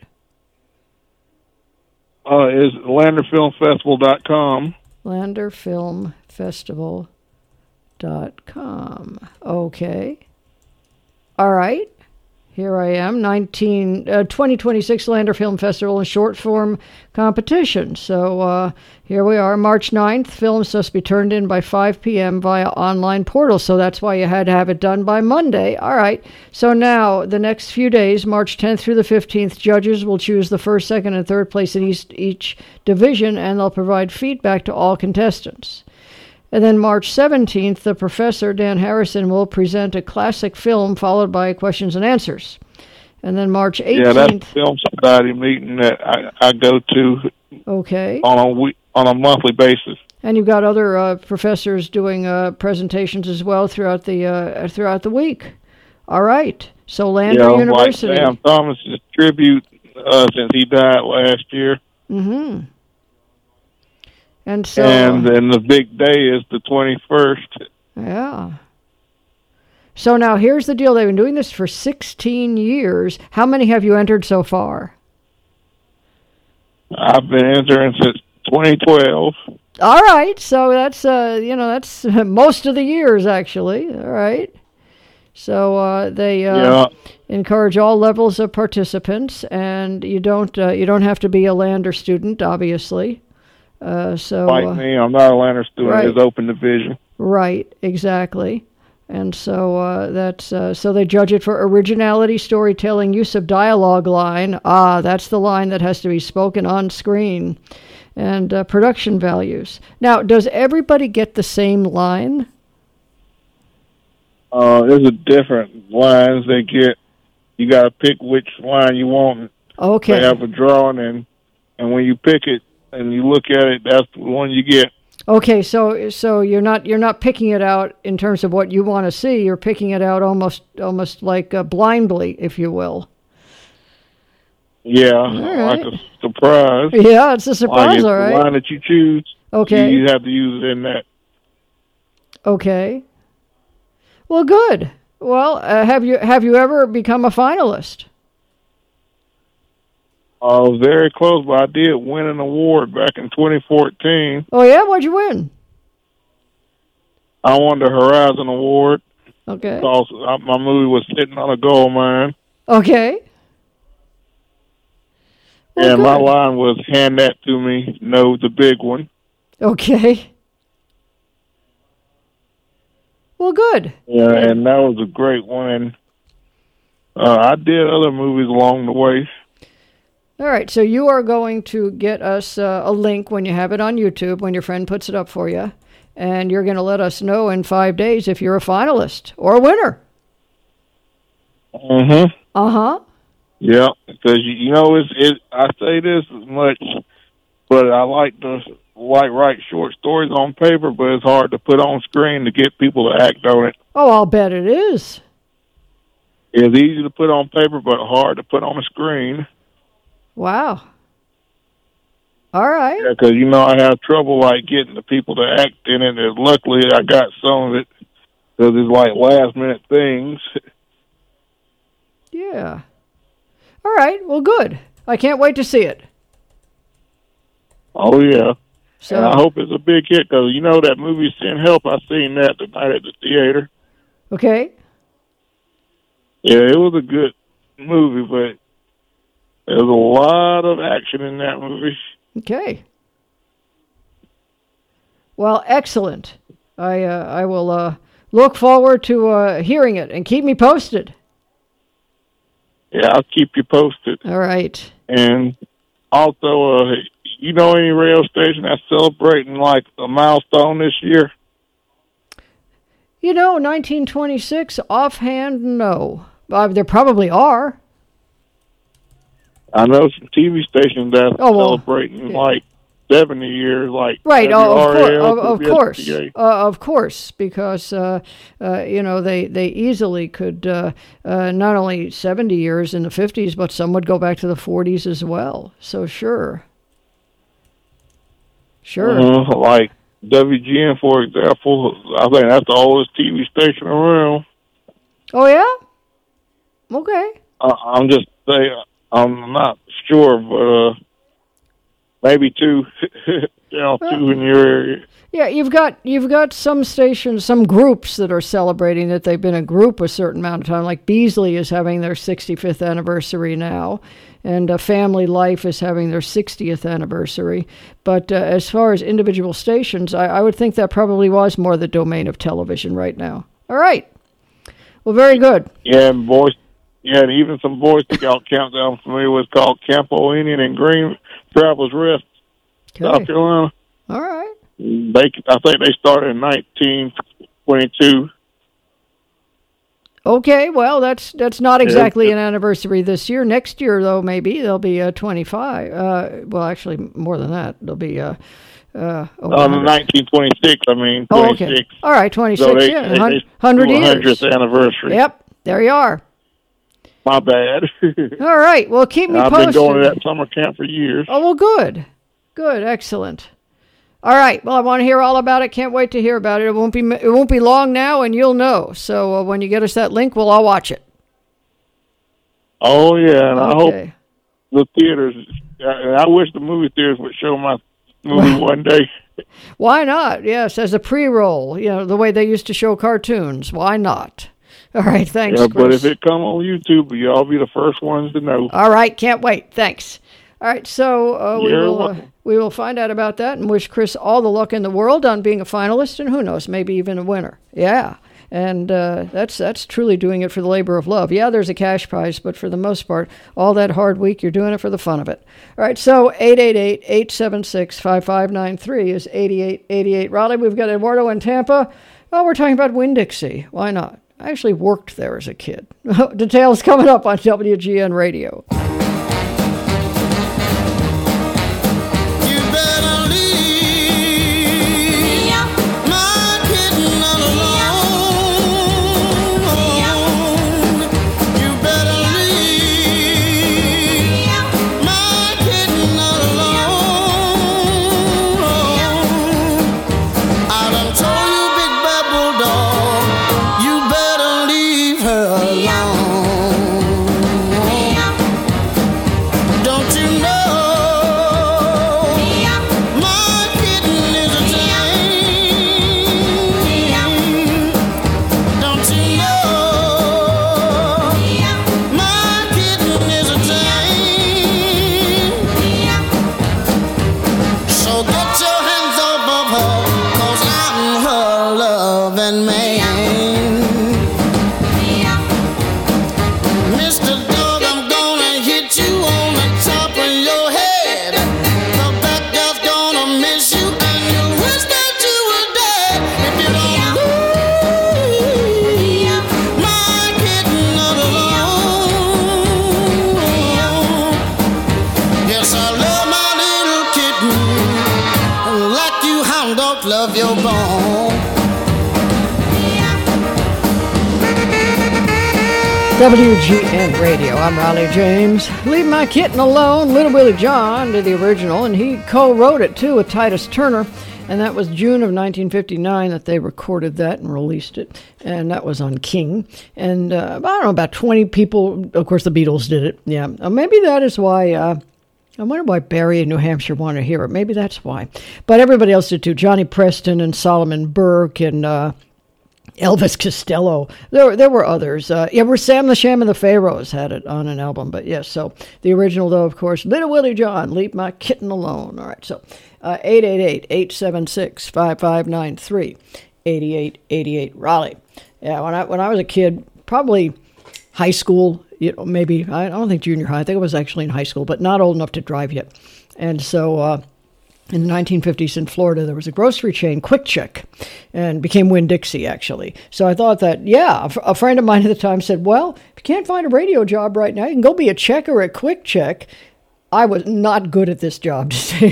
uh, is lander film festival dot com. lander film festival dot com. Okay. All right. Here I am, nineteen, uh, twenty twenty-six Lander Film Festival and short form competition. So uh, here we are, March ninth. Films must be turned in by five p.m. via online portal. So that's why you had to have it done by Monday. All right. So now, the next few days, March tenth through the fifteenth, judges will choose the first, second, and third place in each, each division, and they'll provide feedback to all contestants. And then March seventeenth, the professor, Dan Harrison, will present a classic film followed by questions and answers. And then March eighteenth... Yeah, that's a film society meeting that I, I go to Okay. on a week, on a monthly basis. And you've got other uh, professors doing uh, presentations as well throughout the uh, throughout the week. All right. So Lander Yeah, University. like Sam Thomas's tribute uh, since he died last year. Mm-hmm. And so... And then the big day is the twenty-first. Yeah. So now here's the deal. They've been doing this for sixteen years. How many have you entered so far? I've been entering since twenty twelve. All right. So that's, uh, you know, that's most of the years, actually. All right. So uh, they uh, Yeah. encourage all levels of participants, and you don't uh, you don't have to be a Lander student, obviously. Uh, so Like uh, me, I'm not a Lander student. right. It's open division. Right, exactly. And so uh, that's uh, so they judge it for originality, storytelling, use of dialogue line. Ah, that's the line that has to be spoken on screen, and uh, production values. Now, does everybody get the same line? Uh, there's a different lines they get. You got to pick which line you want. Okay. They have a drawing, and and when you pick it and you look at it, that's the one you get. Okay, so so you're not you're not picking it out in terms of what you want to see. You're picking it out almost almost like uh, blindly, if you will. Yeah, right. like a surprise. Yeah, it's a surprise, like all right. The line that you choose, okay, you, you have to use it in that. Okay. Well, good. Well, uh, have you have you ever become a finalist? I was very close, but I did win an award back in twenty fourteen. Oh, yeah? What'd you win? I won the Horizon Award. Okay. Because my movie was sitting on a gold mine. Okay. Well, and good. my line was, hand that to me, no, the big one. Okay. Well, good. Yeah, and that was a great one. And uh, I did other movies along the way. All right, so you are going to get us uh, a link when you have it on YouTube, when your friend puts it up for you, and you're going to let us know in five days if you're a finalist or a winner. Mm-hmm. Uh-huh. Yeah, because, you, you know, it's, it, I say this as much, but I like to like write short stories on paper, but it's hard to put on screen to get people to act on it. Oh, I'll bet it is. It's easy to put on paper, but hard to put on a screen. Wow. All right. Yeah, because, you know, I have trouble, like, getting the people to act in it, and luckily I got some of it, because it's, like, last-minute things. Yeah. All right, well, good. I can't wait to see it. Oh, yeah. So And I hope it's a big hit, because, you know, that movie, Send Help, I seen that tonight at the theater. Okay. Yeah, it was a good movie, but there's a lot of action in that movie. Okay. Well, excellent. I uh, I will uh, look forward to uh, hearing it, and keep me posted. Yeah, I'll keep you posted. All right. And also, uh, you know any radio station that's celebrating, like, a milestone this year? You know, nineteen twenty-six, offhand, no. Uh, there probably are. I know some T V stations that's Oh, well, celebrating, yeah. like, seventy years, like Right, oh, of, cour- of, of W R L, course, W S P A. uh, of course, because, uh, uh, you know, they, they easily could, uh, uh, not only seventy years in the fifties, but some would go back to the forties as well. So, sure. Sure. Uh, like W G N, for example, I think that's the oldest T V station around. Oh, yeah? Okay. Uh, I'm just saying, I'm not sure, but uh, maybe two, you know, Well, two in your area. Yeah, you've got you've got some stations, some groups that are celebrating that they've been a group a certain amount of time. Like Beasley is having their sixty-fifth anniversary now, and uh, Family Life is having their sixtieth anniversary. But uh, as far as individual stations, I, I would think that probably was more the domain of television right now. All right. Well, very good. Yeah, and voice, yeah, and even some Boy Scout camps that I'm familiar with called Campo Indian and Green Travelers Rest, South Okay. Carolina. All right. They, I think they started in nineteen twenty-two. Okay, well, that's that's not exactly an anniversary this year. Next year, though, maybe there'll be uh, twenty-five. Uh, well, actually, more than that. There'll be uh, uh, over Um, one hundred. nineteen twenty-six, I mean, Oh, twenty-six. okay. All right, twenty-six, So they, yeah, they, one they hundred do a years. hundredth anniversary. Yep, there you are. My bad. All right, well, keep me I've posted. been going to that summer camp for years. Oh, well, good. Good, excellent. All right, well, I want to hear all about it. Can't wait to hear about it. It won't be it won't be long now, and you'll know. So uh, when you get us that link, we'll all watch it. Oh, yeah, and I hope Okay. the theaters, I, I wish the movie theaters would show my movie one day. Why not? Yes, as a pre-roll, you know, the way they used to show cartoons. Why not? All right, thanks, Yeah, but Chris. if it come on YouTube, y'all be the first ones to know. All right, can't wait. Thanks. All right, so uh, we You're will uh, welcome. we will find out about that and wish Chris all the luck in the world on being a finalist and who knows, maybe even a winner. Yeah. And uh, that's that's truly doing it for the labor of love. Yeah, there's a cash prize, but for the most part, all that hard week, you're doing it for the fun of it. All right, so eight eight eight, eight seven six, five five nine three is eighty-eight eighty-eight. Raleigh, we've got Eduardo in Tampa. Well, we're talking about Winn-Dixie. Why not? I actually worked there as a kid. Details coming up on W G N Radio. W G N Radio, I'm Raleigh James. Leave My Kitten Alone, Little Willie John did the original, and he co-wrote it too with Titus Turner, and that was June of nineteen fifty-nine that they recorded that and released it, and that was on King. And uh, I don't know, about twenty people, of course the Beatles did it, yeah. Uh, maybe that is why, uh, I wonder why Barry in New Hampshire wanted to hear it. Maybe that's why. But everybody else did too, Johnny Preston and Solomon Burke and uh, Elvis Costello. There, there were others. Uh, yeah, where Sam the Sham and the Pharaohs had it on an album. But yes, so the original, though, of course, Little Willie John, Leave My Kitten Alone. All right, so uh, eight eight eight, eight seven six, five five nine three, eighty-eight eighty-eight, Raleigh. Yeah, when I when I was a kid, probably high school, you know, maybe, I don't think junior high. I think I was actually in high school, but not old enough to drive yet. And so uh, in the nineteen fifties in Florida, there was a grocery chain, Quick Check, and became Winn-Dixie, actually. So I thought that, yeah, a, f- a friend of mine at the time said, well, if you can't find a radio job right now, you can go be a checker at Quick Check. I was not good at this job.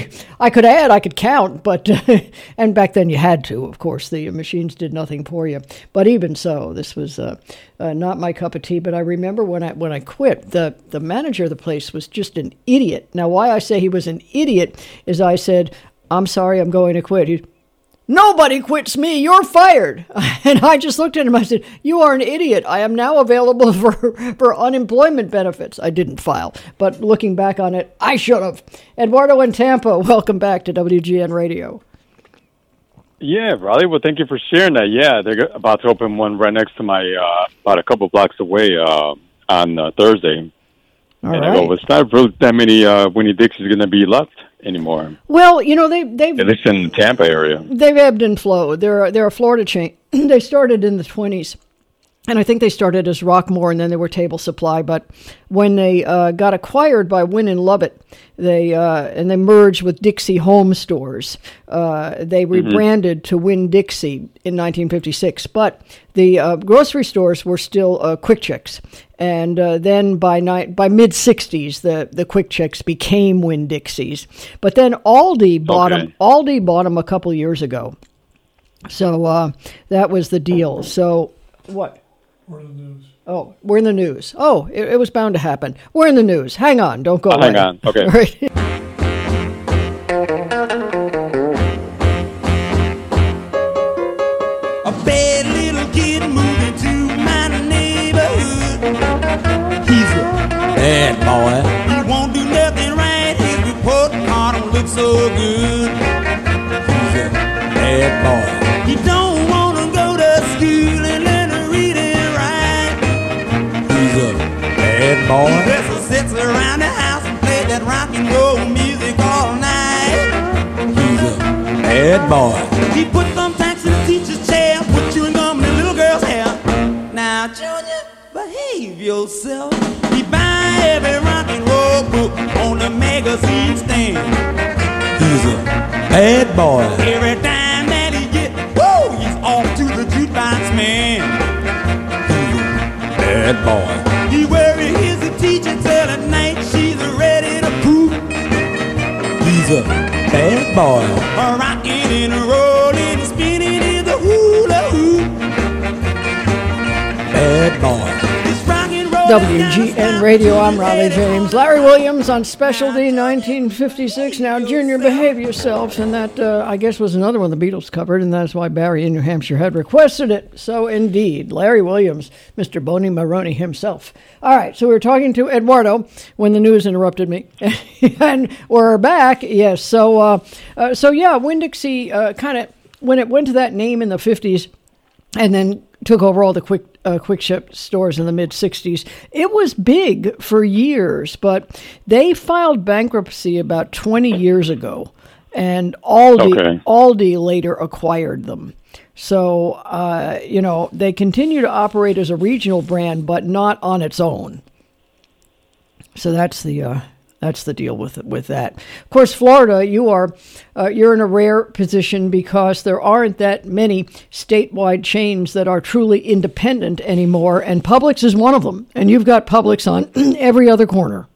I could add, I could count, but, uh, and back then you had to, of course. The machines did nothing for you. But even so, this was uh, uh, not my cup of tea. But I remember when I when I quit, the, the manager of the place was just an idiot. Now, why I say he was an idiot is I said, I'm sorry, I'm going to quit. He, Nobody quits me, you're fired. And I just looked at him, I said, you are an idiot. I am now available for, for unemployment benefits. I didn't file, but looking back on it, I should have. Eduardo in Tampa, welcome back to W G N Radio. Yeah, Raleigh, well, thank you for sharing that. Yeah, they're about to open one right next to my, uh, about a couple blocks away uh, on uh, Thursday. All and right. I go, it's not really that many uh, Winn-Dixie's going to be left anymore. Well, you know, they, they've... At least in the Tampa area. They've ebbed and flowed. They're, they're a Florida chain. They started in the twenties. And I think they started as Rockmore, and then they were Table Supply. But when they uh, got acquired by Wynn and Lovett, they uh, and they merged with Dixie Home Stores, uh, they rebranded mm-hmm. to Winn-Dixie in nineteen fifty-six. But the uh, grocery stores were still uh, Quick Checks. And uh, then by ni- by mid-sixties, the, the Quick Checks became Winn-Dixie's. But then Aldi bought okay. them. Aldi bought them a couple years ago. So uh, that was the deal. So what? We're in the news. Oh, we're in the news. Oh, it, it was bound to happen. We're in the news. Hang on. Don't go I'll away. hang on. Okay. All right. A bad little kid moving to my neighborhood. He's a bad boy. He won't do nothing right. His report card don't look so good. He's a bad boy. He don't want to go to school and learn to read and write. He's a bad boy. He just sits around the house and plays that rock and roll music all night. He's a bad boy. He puts thumbtacks in the teacher's chair, put chewing gum in the little girl's hair. He buy every rock and roll book on the magazine stand. He's a bad boy. Every time that he get, woo, he's off to the jukebox man. He's a bad boy. He worry his teacher till at night she's ready to poop. He's a bad boy. A rockin' and a rollin', spinning in the hula hoop. Bad boy. W G N Radio, I'm Raleigh James. Larry Williams on Specialty nineteen fifty-six. Now, Junior, behave yourself. And that, uh, I guess, was another one the Beatles covered, and that's why Barry in New Hampshire had requested it. So, indeed, Larry Williams, Mister Boney Maroney himself. All right, so we were talking to Eduardo when the news interrupted me. And we're back, yes. So, uh, uh, so yeah, Winn-Dixie uh, kind of, when it went to that name in the fifties, and then took over all the quick uh, quick ship stores in the mid sixties. It was big for years, but they filed bankruptcy about twenty years ago, and Aldi Okay. Aldi later acquired them. So, uh, you know, they continue to operate as a regional brand, but not on its own. So that's the uh, that's the deal with with that. Of course, Florida, you are uh, you're in a rare position because there aren't that many statewide chains that are truly independent anymore, and Publix is one of them. And you've got Publix on every other corner.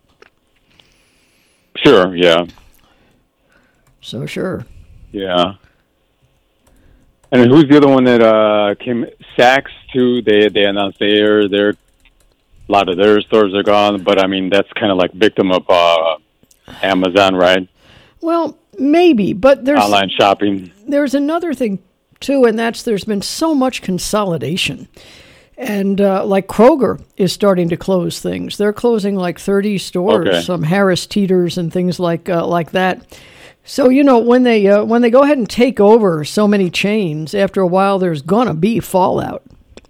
Sure, yeah. So sure. Yeah. And who's the other one that uh, came? Saks too. They they announced their their a lot of their stores are gone, but I mean that's kind of like victim of uh, Amazon, right? Well, maybe, but there's Online shopping. There's another thing too, and that's there's been so much consolidation. And uh, like Kroger is starting to close things. They're closing like thirty stores, Okay. some Harris Teeters and things like uh, like that. So, you know, when they uh, when they go ahead and take over so many chains, after a while there's gonna be fallout.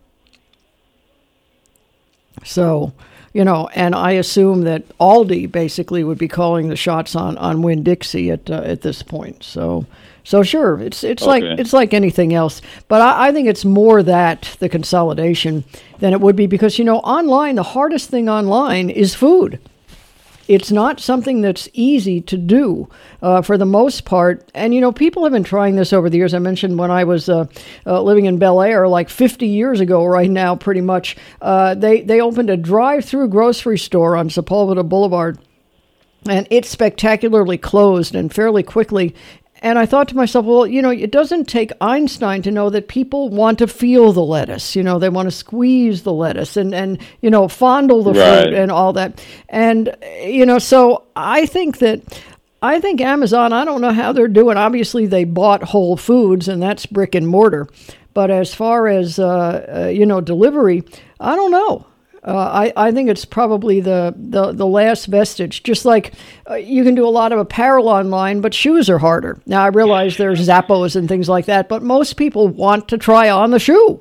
So, you know, and I assume that Aldi basically would be calling the shots on on Winn-Dixie at uh, at this point. So, so sure, it's it's Okay. like it's like anything else, but I, I think it's more that the consolidation than it would be because you know, online the hardest thing online is food. It's not something that's easy to do uh, for the most part. And, you know, people have been trying this over the years. I mentioned when I was uh, uh, living in Bel Air, like fifty years ago right now, pretty much, uh, they, they opened a drive-through grocery store on Sepulveda Boulevard. And it spectacularly closed and fairly quickly. And I thought to myself, well, you know, it doesn't take Einstein to know that people want to feel the lettuce. You know, they want to squeeze the lettuce and, and you know, fondle the Right. fruit and all that. And, you know, so I think that, I think Amazon, I don't know how they're doing. Obviously, they bought Whole Foods, and that's brick and mortar. But as far as, uh, uh, you know, delivery, I don't know. Uh, I, I think it's probably the, the, the last vestige. Just like uh, you can do a lot of apparel online, but shoes are harder. Now, I realize there's Zappos and things like that, but most people want to try on the shoe.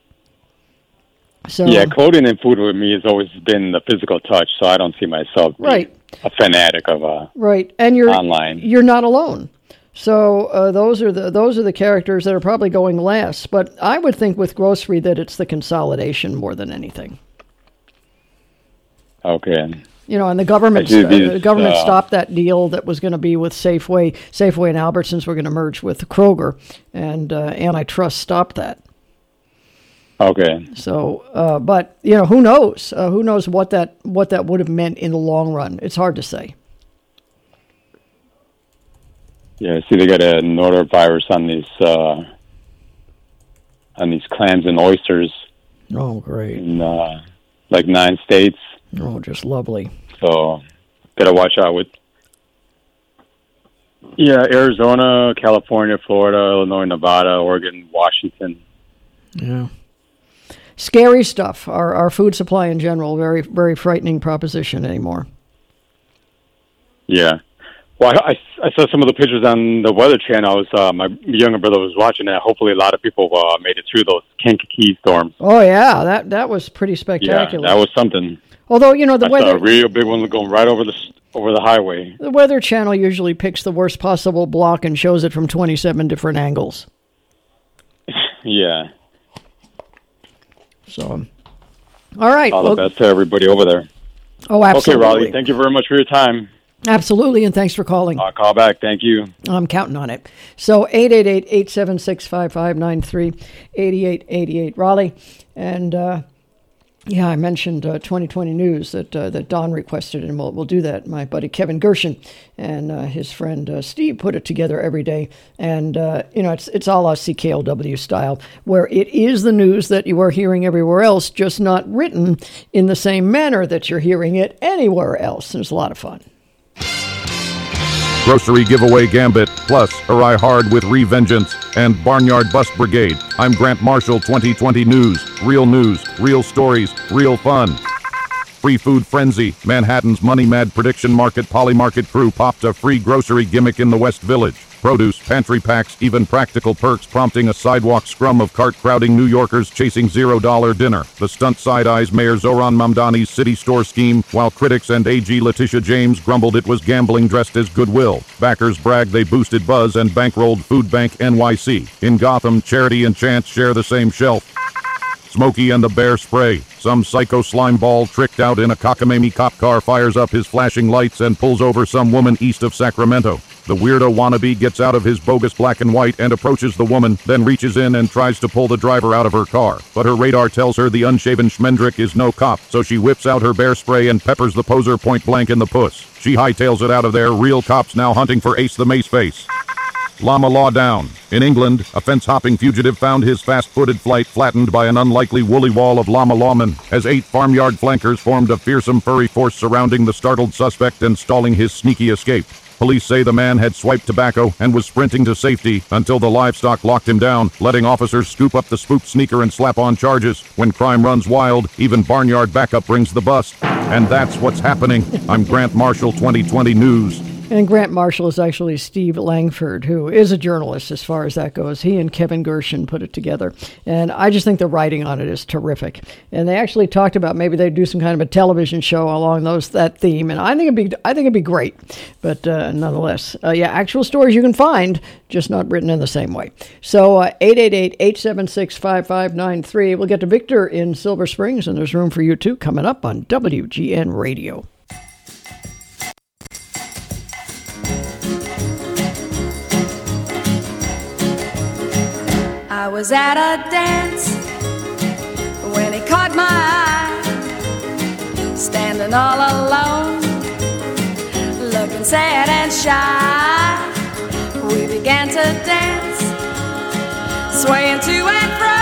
So Yeah, clothing and food with me has always been the physical touch, so I don't see myself being Right. a fanatic of uh, right, and you're online. You're not alone. So uh, those are the those are the characters that are probably going last. But I would think with grocery that it's the consolidation more than anything. Okay. You know, and the government, I see uh, these, the government uh, stopped that deal that was going to be with Safeway. Safeway and Albertsons were going to merge with Kroger, and uh, antitrust stopped that. Okay. So, uh, but you know, who knows? Uh, who knows what that what that would have meant in the long run? It's hard to say. Yeah, see, they got a norovirus on these uh, on these clams and oysters Oh, great! in uh, like nine states. Oh, just lovely. So, gotta watch out with. Yeah, Arizona, California, Florida, Illinois, Nevada, Oregon, Washington. Yeah. Scary stuff. Our our food supply in general, very very frightening proposition anymore. Yeah. Well, I, I, I saw some of the pictures on the Weather Channel. I was, uh, my younger brother was watching that. Hopefully, a lot of people uh, made it through those Kankakee storms. Oh yeah, that that was pretty Yeah, spectacular. that was something. Although you know the I saw a weather real big one going right over the s- over the highway. the Weather Channel usually picks the worst possible block and shows it from twenty-seven different angles. Yeah. So, all right. All well, the best to everybody over there. Oh, absolutely. Okay, Raleigh, thank you very much for your time. Absolutely, and thanks for calling. I'll call back. Thank you. I'm counting on it. So eight eight eight, eight seven six, five five nine three, eight eight eight eight, Raleigh. And, uh, yeah, I mentioned uh, twenty twenty News that uh, that Don requested, and we'll, we'll do that. My buddy Kevin Gershon and uh, his friend uh, Steve put it together every day. And, uh, you know, it's it's a la C K L W style, where it is the news that you are hearing everywhere else, just not written in the same manner that you're hearing it anywhere else. And it's a lot of fun. Grocery Giveaway Gambit, plus Hurrah Hard with Revengeance, and Barnyard Bust Brigade. I'm Grant Marshall, twenty twenty News. Real news, real stories, real fun. Free Food Frenzy. Manhattan's Money Mad Prediction Market Polymarket crew popped a free grocery gimmick in the West Village. Produce, pantry packs, even practical perks prompting a sidewalk scrum of cart-crowding New Yorkers chasing zero-dollar dinner. The stunt side-eyes Mayor Zohran Mamdani's city store scheme, while critics and A G Letitia James grumbled it was gambling dressed as goodwill. Backers bragged they boosted buzz and bankrolled Food Bank N Y C. In Gotham, Charity and Chance share the same shelf. Smokey and the Bear Spray. Some psycho slime ball tricked out in a cockamamie cop car fires up his flashing lights and pulls over some woman east of Sacramento. The weirdo wannabe gets out of his bogus black and white and approaches the woman, then reaches in and tries to pull the driver out of her car. But her radar tells her the unshaven Schmendrick is no cop, so she whips out her bear spray and peppers the poser point blank in the puss. She hightails it out of there, real cops now hunting for Ace the Mace Face. Llama Law down. In England, a fence-hopping fugitive found his fast-footed flight flattened by an unlikely woolly wall of llama lawmen, as eight farmyard flankers formed a fearsome furry force surrounding the startled suspect and stalling his sneaky escape. Police say the man had swiped tobacco and was sprinting to safety until the livestock locked him down, letting officers scoop up the spooked sneaker and slap on charges. When crime runs wild, even Barnyard Backup brings the bust. And that's what's happening. I'm Grant Marshall, twenty twenty News. And Grant Marshall is actually Steve Langford, who is a journalist as far as that goes. He and Kevin Gershon put it together. And I just think the writing on it is terrific. And they actually talked about maybe they'd do some kind of a television show along those that theme. And I think it'd be I think it'd be great. But uh, nonetheless, uh, yeah, actual stories you can find, just not written in the same way. So uh, eight eight eight, eight seven six, five five nine three. We'll get to Victor in Silver Springs, and there's room for you too coming up on W G N Radio. I was at a dance when he caught my eye, standing all alone, looking sad and shy. We began to dance, swaying to and fro,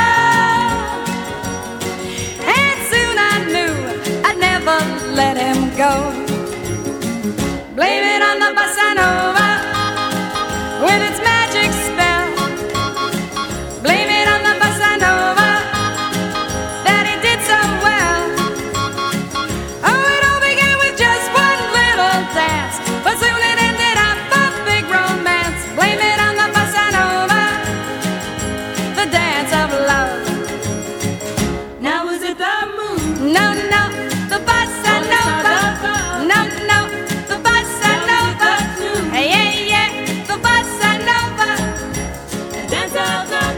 and soon I knew I'd never let him go. Blame it on the bossa nova with its magic spell. Blame it on the bossa nova that he did so well. Oh, it all began with just one little dance, but soon it ended up a big romance. Blame it on the bossa nova, the dance of love. Now was it the moon? No, no, the bossa nova. No, no, the bossa nova. Hey, yeah, yeah, the bossa nova, the dance of love.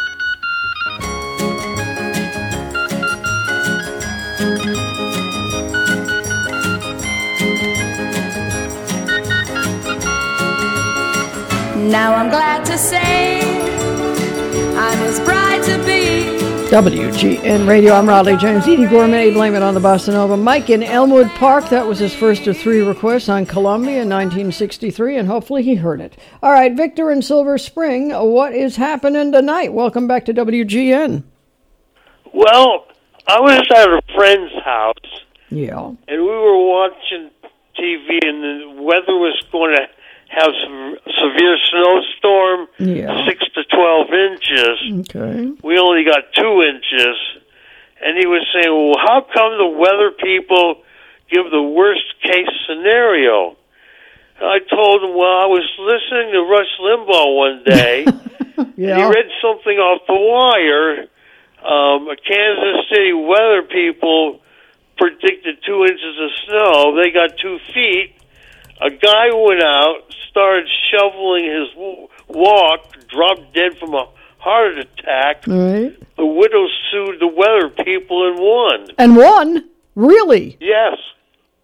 Now I'm glad to say I'm his bride-to-be. W G N Radio, I'm Raleigh James. Edie Gourmet, Blame It on the Bossa Nova. Mike in Elmwood Park, that was his first of three requests on Columbia in nineteen sixty-three, and hopefully he heard it. All right, Victor in Silver Spring, what is happening tonight? Welcome back to W G N. Well, I was at a friend's house, yeah, and we were watching T V, and the weather was going to have some severe snowstorm, yeah. six to twelve inches. Okay. We only got two inches. And he was saying, well, how come the weather people give the worst case scenario? And I told him, well, I was listening to Rush Limbaugh one day, yeah. and he read something off the wire. Um, Kansas City weather people predicted two inches of snow. They got two feet. A guy went out, started shoveling his w- walk, dropped dead from a heart attack. All right. The widow sued the weather people and won. And won? Really? Yes.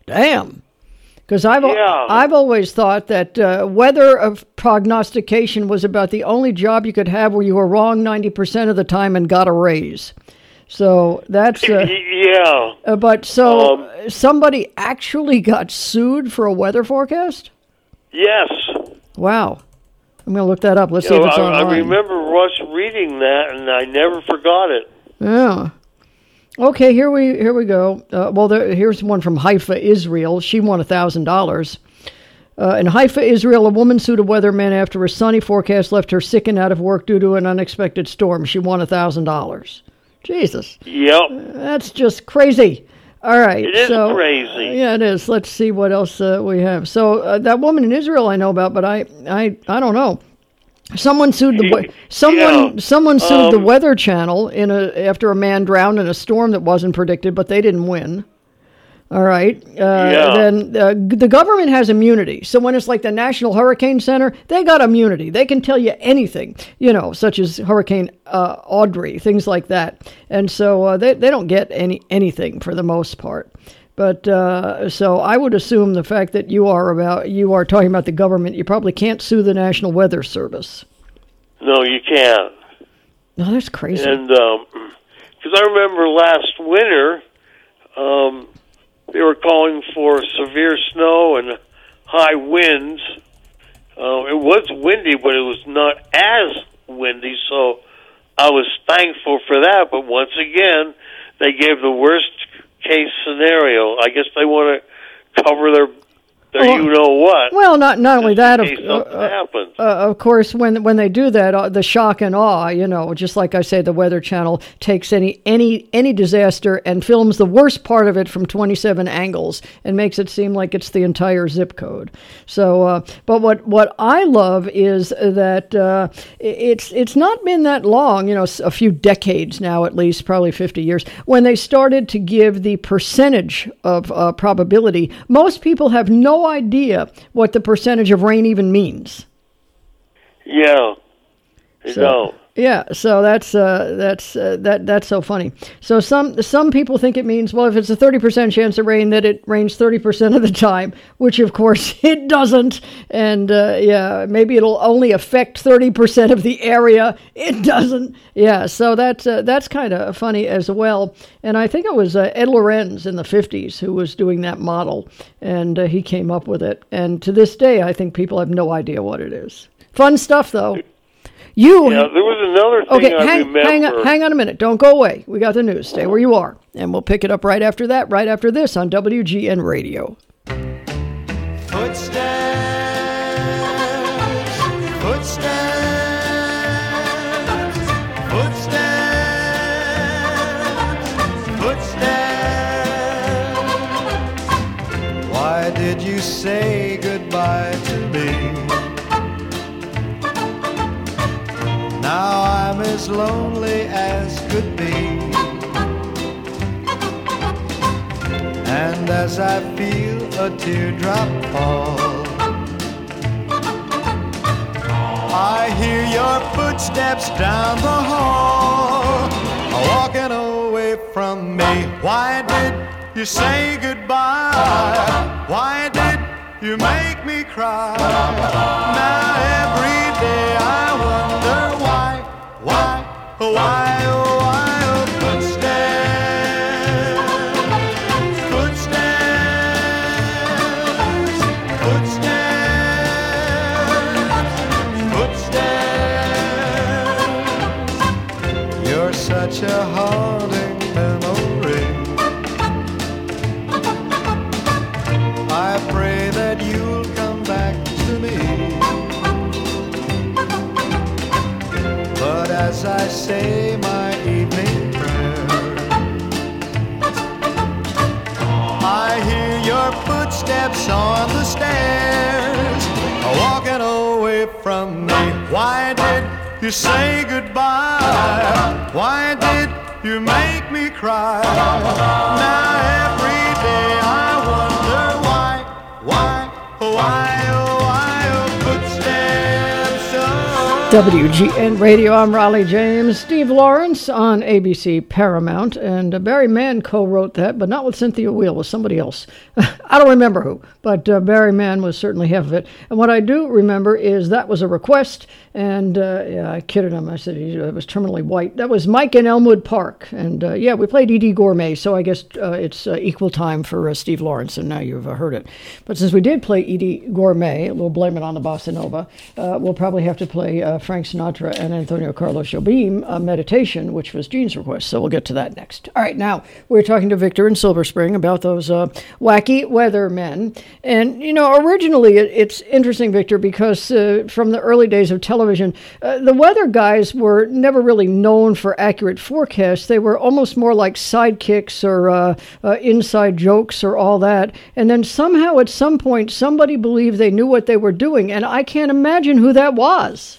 Damn. Because I've, Yeah. I've always thought that uh, weather of prognostication was about the only job you could have where you were wrong ninety percent of the time and got a raise. So that's... Uh, yeah. uh, but so Um, somebody actually got sued for a weather forecast? Yes. Wow. I'm going to look that up. Let's You see know, if it's I, online. I remember Russ reading that, and I never forgot it. Yeah. Okay, here we here we go. Uh, well, there, here's one from Haifa, Israel. She won one thousand dollars. Uh, in Haifa, Israel, a woman sued a weatherman after a sunny forecast left her sick and out of work due to an unexpected storm. She won one thousand dollars. Jesus. Yep. That's just crazy. All right. It is so, crazy. Yeah, it is. Let's see what else uh, we have. So uh, that woman in Israel I know about, but I I, I don't know. Someone sued the we- someone Yeah. someone sued the Um, Weather Channel in a after a man drowned in a storm that wasn't predicted, but they didn't win. All right. Uh, Yeah. Then uh, g- the government has immunity. So when it's like the National Hurricane Center, they got immunity. They can tell you anything, you know, such as Hurricane uh, Audrey, things like that. And so uh, they they don't get any anything for the most part. But uh, so I would assume the fact that you are about you are talking about the government, you probably can't sue the National Weather Service. No, you can't. No, that's crazy. And because I remember last winter, um, they were calling for severe snow and high winds. Uh, it was windy, but it was not as windy, so I was thankful for that. But once again, they gave the worst case scenario. I guess they want to cover their their Well- you know what. Well, not not only that, in of, case uh, something uh, happens. uh, of course, when when they do that, uh, the shock and awe, you know, just like I say, the Weather Channel takes any any any disaster and films the worst part of it from twenty-seven angles and makes it seem like it's the entire zip code. So, uh, but what what I love is that uh, it's it's not been that long, you know, a few decades now, at least, probably fifty years, when they started to give the percentage of uh, probability. Most people have no idea what the percentage of rain even means. Yeah, they So- don't. Yeah, so that's uh, that's uh, that that's so funny. So some some people think it means, well, if it's a thirty percent chance of rain, that it rains thirty percent of the time, which of course it doesn't. And uh, yeah, maybe it'll only affect thirty percent of the area. It doesn't. Yeah, so that's uh, that's kind of funny as well. And I think it was uh, Ed Lorenz in the fifties who was doing that model, and uh, he came up with it. And to this day, I think people have no idea what it is. Fun stuff, though. You Yeah, there was another thing Okay, I hang, remember. hang, on, hang on a minute. Don't go away. We got the news. Stay where you are. And we'll pick it up right after that, right after this on W G N Radio. Footsteps, footsteps, footsteps, footsteps. Why did you say goodbye to me? Now I'm as lonely as could be. And as I feel a teardrop fall, I hear your footsteps down the hall, walking away from me. Why did you say goodbye? Why did you make me cry? Now every day I wonder why, why, why, oh, why, oh, footsteps, footsteps, footsteps, footsteps. You're such a haunting memory. I pray that you'll come back to me. But as I say my evening prayer, I hear your footsteps on the stairs, walking away from me. Why did you say goodbye? Why did you make me cry? Now every day I wonder why, why, why, oh, why, oh, footsteps, oh. W G N Radio, I'm Raleigh James. Steve Lawrence on A B C Paramount, and uh, Barry Mann co-wrote that, but not with Cynthia Weil, with somebody else. I don't remember who, but uh, Barry Mann was certainly half of it. And what I do remember is that was a request, and uh, yeah, I kidded him. I said he uh, was terminally white. That was Mike in Elmwood Park, and uh, yeah, we played Eydie Gourmet, so I guess uh, it's uh, equal time for uh, Steve Lawrence, and now you've uh, heard it. But since we did play Eydie Gourmet, we'll blame it on the Bossa Nova, uh, we'll probably have to play uh, Frank Sinatra and Antonio Carlos Jobim, uh, Meditation, which was Gene's request, so we'll get to that next. All right, now, we're talking to Victor in Silver Spring about those uh, wacky weather men. And, you know, originally it, it's interesting, Victor, because uh, from the early days of television, uh, the weather guys were never really known for accurate forecasts. They were almost more like sidekicks or uh, uh, inside jokes or all that. And then somehow at some point, somebody believed they knew what they were doing, and I can't imagine who that was.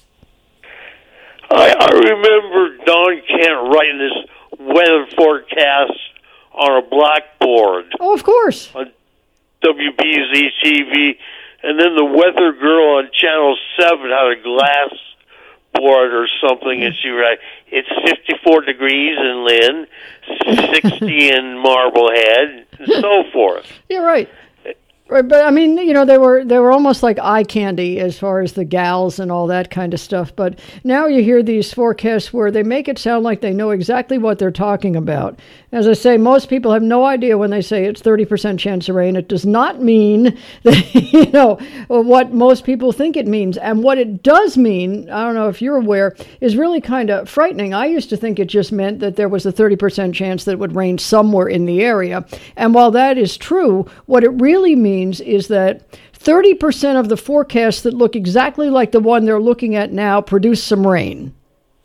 I, I remember Don Kent writing this weather forecast on a blackboard. Oh, of course. On W B Z T V. And then the weather girl on Channel seven had a glass board or something, and she wrote, it's fifty-four degrees in Lynn, sixty in Marblehead, and so forth. You're right. Right, but I mean, you know, they were they were almost like eye candy as far as the gals and all that kind of stuff. But now you hear these forecasts where they make it sound like they know exactly what they're talking about. As I say, most people have no idea when they say it's thirty percent chance of rain. It does not mean that, you know, what most people think it means. And what it does mean, I don't know if you're aware, is really kind of frightening. I used to think it just meant that there was a thirty percent chance that it would rain somewhere in the area. And while that is true, what it really means is that thirty percent of the forecasts that look exactly like the one they're looking at now produce some rain.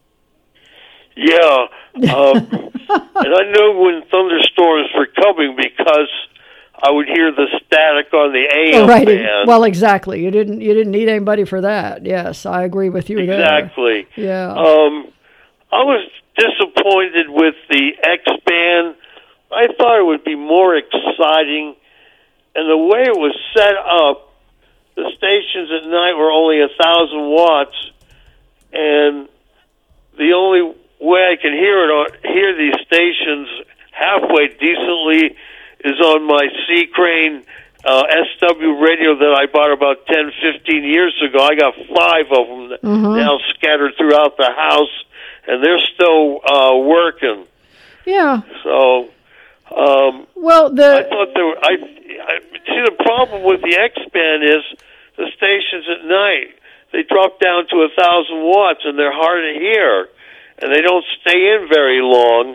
Yeah. Um, and I know when thunderstorms were coming because I would hear the static on the A M oh, right. band. Well, exactly. You didn't you didn't need anybody for that. Yes, I agree with you there. Exactly. Yeah. Um, I was disappointed with the X-band. I thought it would be more exciting. And the way it was set up, the stations at night were only a thousand watts, and the only way I can hear it on hear these stations halfway decently is on my C Crane uh, S W radio that I bought about ten, fifteen years ago. I got five of them mm-hmm. now scattered throughout the house, and they're still uh, working. Yeah. So. Um, well, the I thought there were, I, I see the problem with the X-band is the stations at night, they drop down to a thousand watts and they're hard to hear, and they don't stay in very long.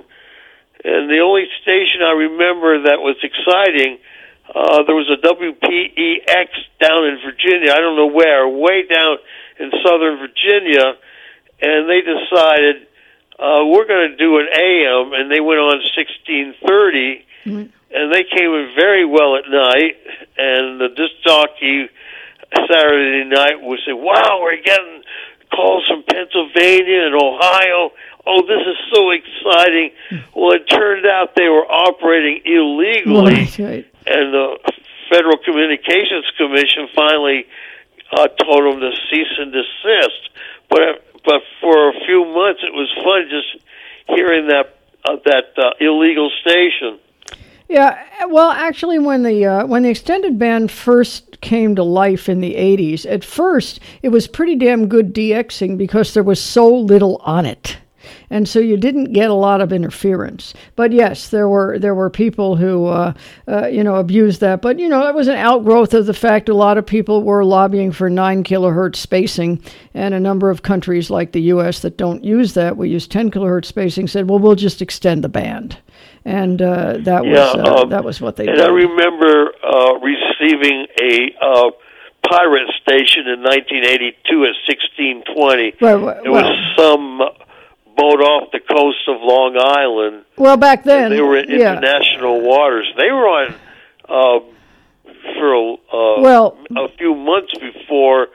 And the only station I remember that was exciting, uh, there was a W P E X down in Virginia. I don't know where, way down in southern Virginia, and they decided. Uh, we're going to do an A M, and they went on sixteen thirty, mm-hmm. and they came in very well at night, and the disc jockey Saturday night would say, wow, we're getting calls from Pennsylvania and Ohio. Oh, this is so exciting. Well, it turned out they were operating illegally, right, right. and the Federal Communications Commission finally uh, told them to cease and desist. But But for a few months, it was fun just hearing that uh, that uh, illegal station. Yeah, well, actually, when the uh, when the extended band first came to life in the eighties, at first it was pretty damn good DXing because there was so little on it. And so you didn't get a lot of interference. But yes, there were there were people who, uh, uh, you know, abused that. But, you know, it was an outgrowth of the fact a lot of people were lobbying for nine kilohertz spacing. And a number of countries like the U S that don't use that, we use ten kilohertz spacing, said, well, we'll just extend the band. And uh, that, yeah, was, uh, um, that was what they and did. And I remember uh, receiving a uh, pirate station in nineteen eighty-two at sixteen twenty. Right, well, it was some boat off the coast of Long Island. Well, back then, they were in yeah. international waters. They were on uh, for a, uh, well, a few months before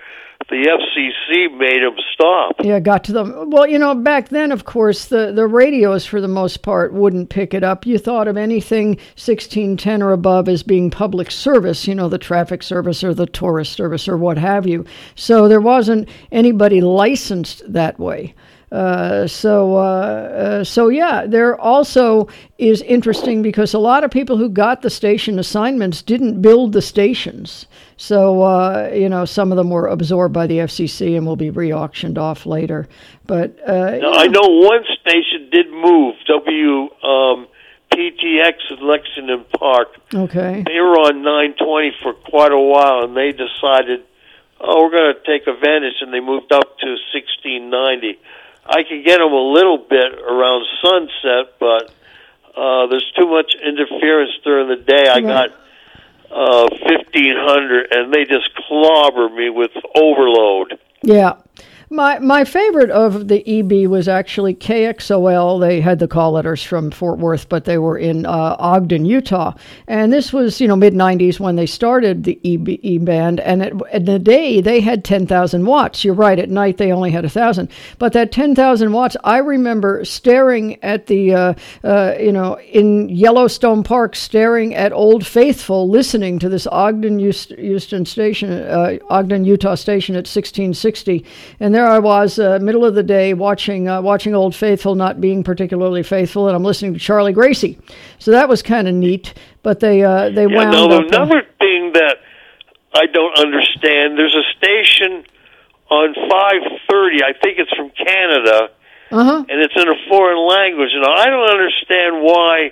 the F C C made them stop. Yeah, got to them. Well, you know, back then, of course, the, the radios, for the most part, wouldn't pick it up. You thought of anything sixteen ten or above as being public service, you know, the traffic service or the tourist service or what have you. So there wasn't anybody licensed that way. Uh, so, uh, uh, so yeah, there also is interesting because a lot of people who got the station assignments didn't build the stations. So, uh, you know, some of them were absorbed by the F C C and will be re-auctioned off later. But uh, now, I know one station did move, W um, P T X in Lexington Park. Okay. They were on nine twenty for quite a while, and they decided, oh, we're going to take advantage, and they moved up to sixteen ninety. I can get them a little bit around sunset, but uh, there's too much interference during the day. I got uh, fifteen hundred, and they just clobber me with overload. Yeah. My my favorite of the E B was actually K X O L. They had the call letters from Fort Worth, but they were in uh, Ogden, Utah. And this was, you know, mid nineties when they started the E B, E-band. And it, in the day, they had ten thousand watts. You're right, at night they only had one thousand. But that ten thousand watts, I remember staring at the, uh, uh, you know, in Yellowstone Park, staring at Old Faithful, listening to this Ogden, Houston station, uh, Ogden, Utah station at sixteen sixty. And there I was, uh, middle of the day, watching uh, watching Old Faithful not being particularly faithful, and I'm listening to Charlie Gracie. So that was kind of neat. But they uh, they yeah, wound no, up. Another thing that I don't understand, there's a station on five thirty, I think it's from Canada, uh-huh. and it's in a foreign language. And I don't understand why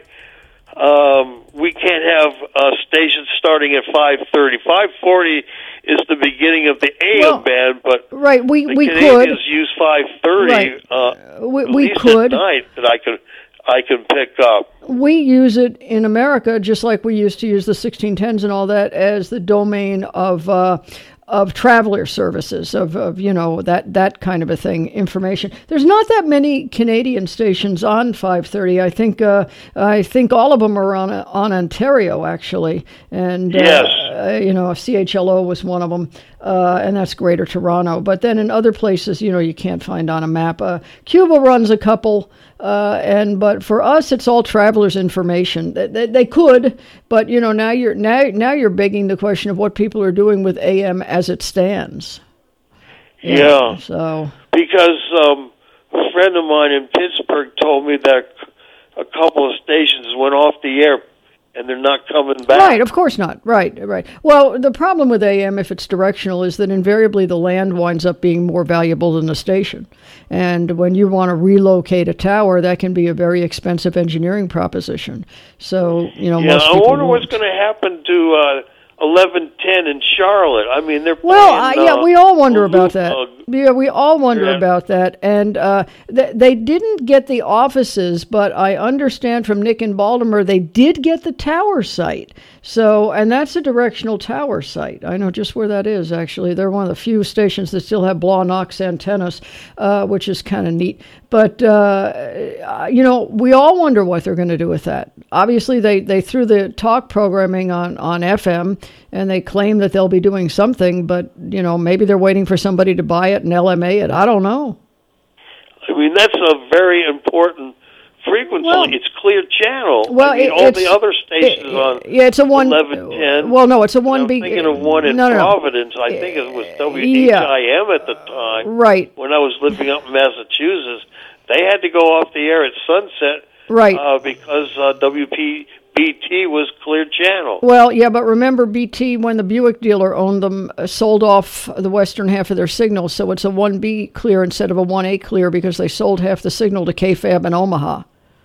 um, we can't have uh, stations starting at five thirty. five forty is the beginning of the A M well, band, but right, we the we Canadians could use five thirty. Right. Uh, we at we least could. at night that I could I can pick up. We use it in America just like we used to use the sixteen tens and all that as the domain of uh, of traveler services, of, of you know, that, that kind of a thing, information. There's not that many Canadian stations on five thirty. I think uh, I think all of them are on on Ontario, actually. And, yes. uh, you know, C H L O was one of them, uh, and that's Greater Toronto. But then in other places, you know, you can't find on a map. Uh, Cuba runs a couple. Uh, and but for us, it's all travelers' information. They, they, they could, but you know now you're now now you're begging the question of what people are doing with A M as it stands. Yeah. yeah so because um, a friend of mine in Pittsburgh told me that a couple of stations went off the air and they're not coming back. Right, of course not. Right, right. Well, the problem with A M, if it's directional, is that invariably the land winds up being more valuable than the station. And when you want to relocate a tower, that can be a very expensive engineering proposition. So, you know, yeah, most I people wonder won't. what's going to happen to uh, eleven ten in Charlotte. I mean, they're Well, playing, uh, yeah, uh, we all wonder about uh, that. Yeah, we all wonder yeah. about that. And uh, th- they didn't get the offices, but I understand from Nick in Baltimore, they did get the tower site. So, and that's a directional tower site. I know just where that is, actually. They're one of the few stations that still have Blaw-Knox antennas, uh, which is kind of neat. But, uh, you know, we all wonder what they're going to do with that. Obviously, they, they threw the talk programming on, on F M, and they claim that they'll be doing something, but, you know, maybe they're waiting for somebody to buy it and L M A it. I don't know. I mean, that's a very important frequency. Well, it's clear channel. Well, I mean, it, all it's, the other stations it, on yeah, it's a one. eleven ten. Well, no, it's a one. I'm B, thinking of one in no, no, no. Providence. I think it was W H I M at the time. Right. When I was living up in Massachusetts, they had to go off the air at sunset. Right. Uh, because uh, W P B T was clear channel. Well, yeah, but remember B T, when the Buick dealer owned them, uh, sold off the western half of their signal, so it's a one B clear instead of a one A clear because they sold half the signal to K F A B in Omaha.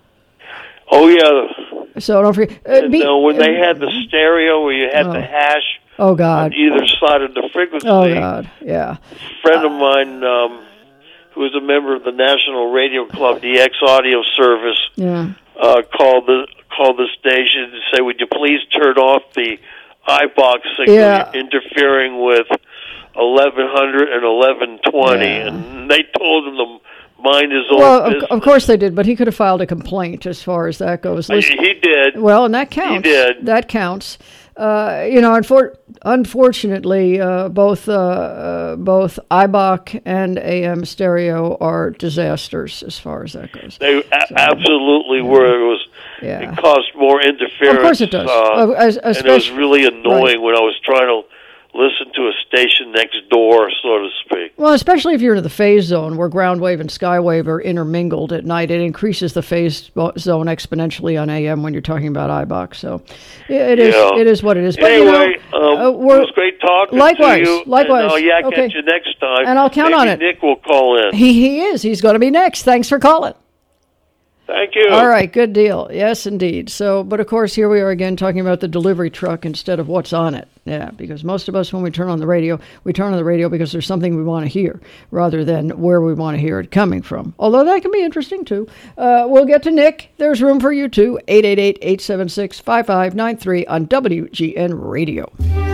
Oh, yeah. So don't forget. Uh, and, B- uh, when they had the stereo where you had Oh. the hash oh, God. on either side of the frequency. Oh, God, yeah. A friend of mine um, who was a member of the National Radio Club, the X Audio Service, Yeah. uh, called the called the station to say, would you please turn off the iBox signal? Yeah. You're interfering with eleven hundred and eleven twenty. Yeah. And they told him the mind his own Well, business. of, of course they did, but he could have filed a complaint as far as that goes. Uh, Listen- he did. Well, and that counts. He did. That counts. uh, you know, unfor- unfortunately, uh, both uh, uh, both I B O C and A M stereo are disasters as far as that goes. They a- So, absolutely yeah. were. It was. Yeah. It caused more interference. Of course it does. Uh, Uh, as- and it was especially- really annoying right. when I was trying to listen to a station next door, so to speak. Well, especially if you're in the phase zone where ground wave and sky wave are intermingled at night, it increases the phase zone exponentially on A M when you're talking about I B O C. So it is Yeah. it is what it is. But, Anyway, you know, um, uh, we're, it was great talking likewise, to you. likewise. And I'll yak Okay. at you next time. And I'll count Maybe on it. Nick will call in. he he is. He's going to be next. Thanks for calling. Thank you. All right, good deal. Yes, indeed. So, but of course, here we are again talking about the delivery truck instead of what's on it. Yeah, because most of us, when we turn on the radio, we turn on the radio because there's something we want to hear rather than where we want to hear it coming from. Although that can be interesting too. Uh, we'll get to Nick. There's room for you too. eight eight eight, eight seven six, five five nine three on W G N Radio.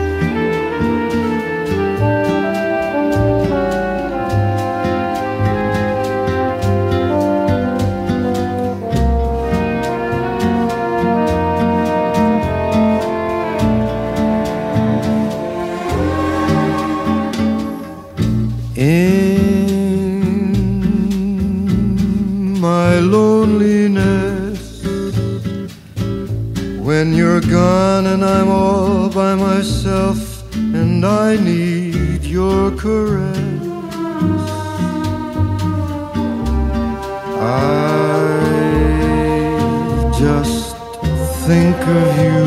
In my loneliness, when you're gone and I'm all by myself and I need your caress, I just think of you,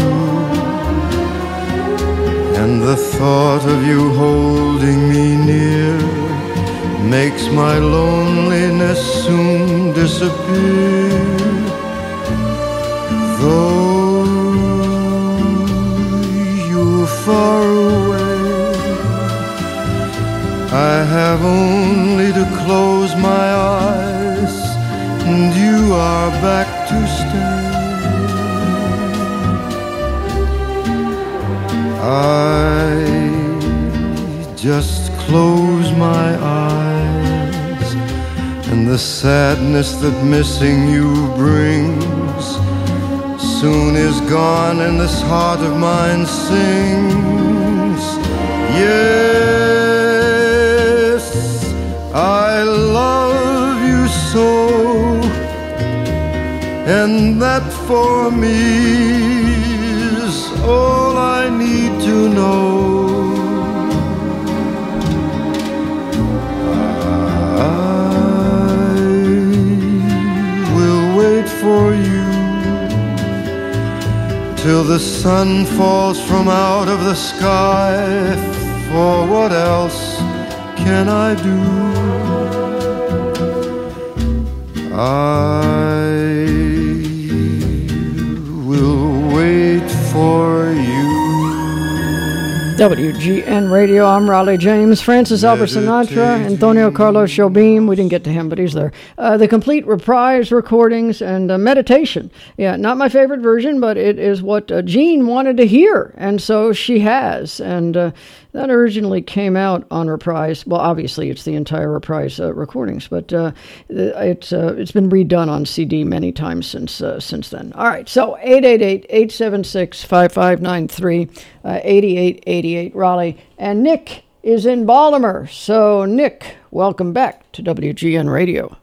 and the thought of you holding me near makes my loneliness soon disappear. Though you're far away, I have only to close my eyes and you are back to stay. I just close my eyes, and the sadness that missing you brings soon is gone, and this heart of mine sings. Yes, I love you so, and that for me is all I need to know. For you till the sun falls from out of the sky, for what else can I do? I will wait for you. W G N Radio, I'm Raleigh James. Francis Albert Sinatra, Antonio Carlos Jobim, we didn't get to him, but he's there. Uh, the complete reprise recordings and uh, meditation. Yeah, not my favorite version, but it is what uh, Jean wanted to hear, and so she has. And uh, that originally came out on reprise. Well, obviously it's the entire reprise uh, recordings, but uh, it's uh, it's been redone on C D many times since uh, since then. All right, so eight eight eight, eight seven six, five five nine three, uh, eighty-eight eighty-eight Raleigh, and Nick is in Baltimore. So Nick, welcome back to W G N Radio.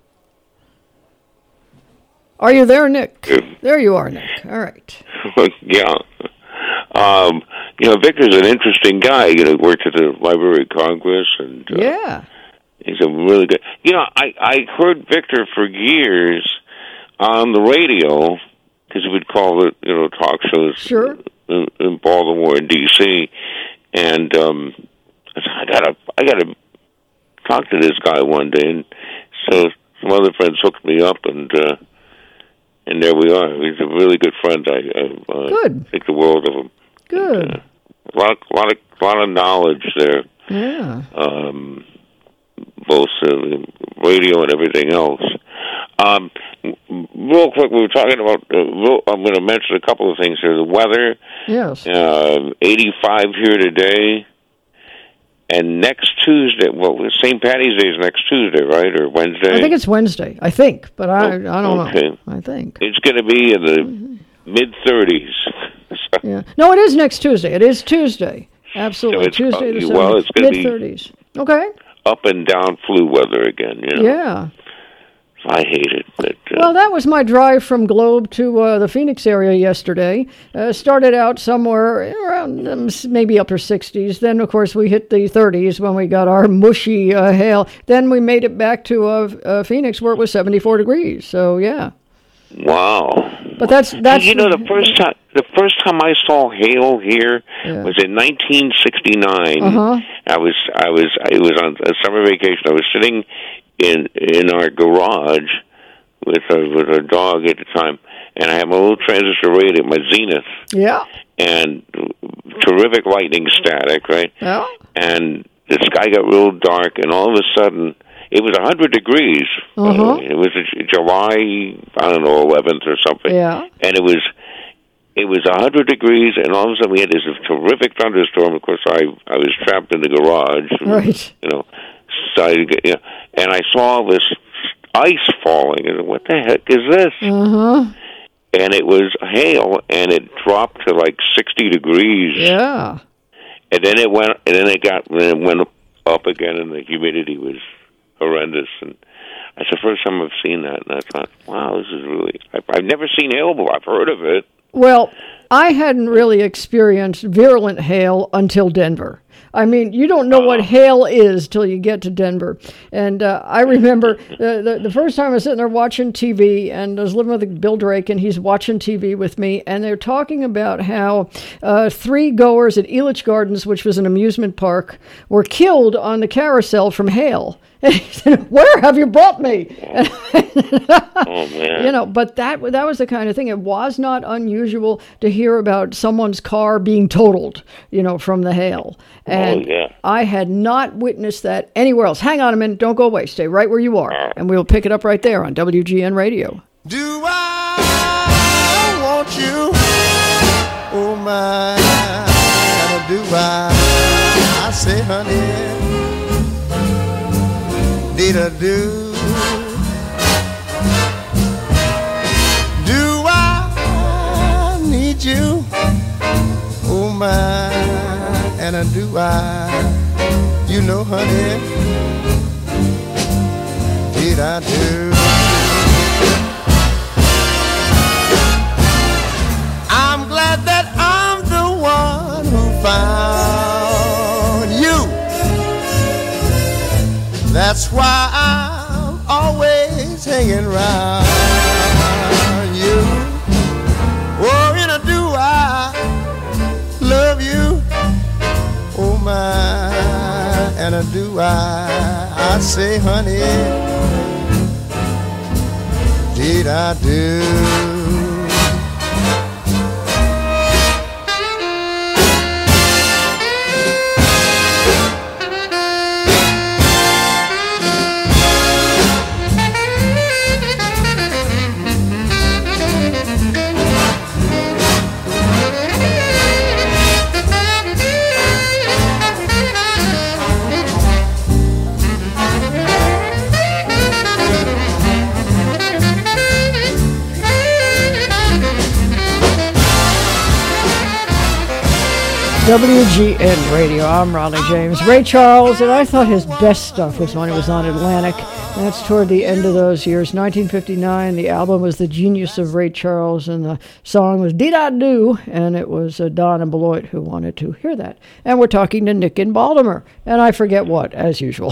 Are you there, Nick? There you are, Nick. All right. Yeah. Um, you know, Victor's an interesting guy. You know, worked at the Library of Congress, and uh, yeah, he's a really good. You know, I I heard Victor for years on the radio because he would call it, you know, talk shows. Sure. In, in Baltimore and D C, and um, I said, I gotta I gotta talk to this guy one day, and so some other friends hooked me up, and uh, and there we are. He's a really good friend. I, I uh, good. think the world of him. Good. Uh, a lot, of, lot of, lot of knowledge there. Yeah. Um, both uh, radio and everything else. Um, real quick, we were talking about. Uh, real, I'm going to mention a couple of things here. The weather. Yes. Uh, eighty-five here today, and next Tuesday. Well, Saint Patty's Day is next Tuesday, right, or Wednesday? I think it's Wednesday. I think, but I I don't okay. know. I think it's going to be in the mid thirties. Yeah. No, it is next Tuesday. It is Tuesday. Absolutely. So it's, Tuesday the uh, well, seventh. it's gonna be- mid-thirties. Okay. Up and down flu weather again, you know. Yeah. I hate it, but uh, Well, that was my drive from Globe to uh, the Phoenix area yesterday. Uh, started out somewhere around um, s- maybe upper sixties. Then, of course, we hit the thirties when we got our mushy uh, hail. Then we made it back to uh, uh, Phoenix where it was seventy-four degrees. So, yeah. wow. But that's that's you know the first time the first time I saw hail here Yeah. was in nineteen sixty-nine. Uh-huh. I was I was I was on a summer vacation. I was sitting in in our garage with a with a dog at the time, and I had my little transistor radio, my Zenith, Yeah. and terrific lightning static, right? Yeah. And the sky got real dark, and all of a sudden, it was one hundred degrees. by the Uh-huh. way. It was a, July, I don't know, eleventh or something. Yeah. And it was it was one hundred degrees, and all of a sudden we had this terrific thunderstorm. Of course, I I was trapped in the garage. Right. You know, so I, you know, and I saw this ice falling, and what the heck is this? Uh-huh. And it was hail, and it dropped to like sixty degrees. Yeah. And then it went, and then it got, then it went up again, and the humidity was horrendous. And that's the first time I've seen that, and I thought, wow, this is really. I've, I've never seen hail before. I've heard of it. Well, I hadn't really experienced virulent hail until Denver. I mean, you don't know what hail is till you get to Denver. And uh, I remember the, the the first time I was sitting there watching T V, and I was living with Bill Drake, and he's watching T V with me, and they're talking about how uh, three goers at Elitch Gardens, which was an amusement park, were killed on the carousel from hail. And he said, "Where have you brought me?" Oh man! You know, but that that was the kind of thing. It was not unusual to hear about someone's car being totaled, you know, from the hail. And oh, yeah. I had not witnessed that anywhere else. Hang on a minute. Don't go away. Stay right where you are. And we'll pick it up right there on W G N Radio. Do I want you? Oh my, do I? I say, honey, did I do? Do I need you? Oh my, and I do I? You know, honey, did I do? I'm glad that I'm the one who found you. That's why I'm always hanging around you. Oh, and I do I love you. Oh my, and I do I. I say, honey, did I do? W G N Radio. I'm Raleigh James. Ray Charles, and I thought his best stuff was when he was on Atlantic. That's toward the end of those years. nineteen fifty-nine, the album was The Genius of Ray Charles, and the song was Dee Da Do, and it was uh, Don and Beloit who wanted to hear that. And we're talking to Nick in Baltimore, and I forget what, as usual.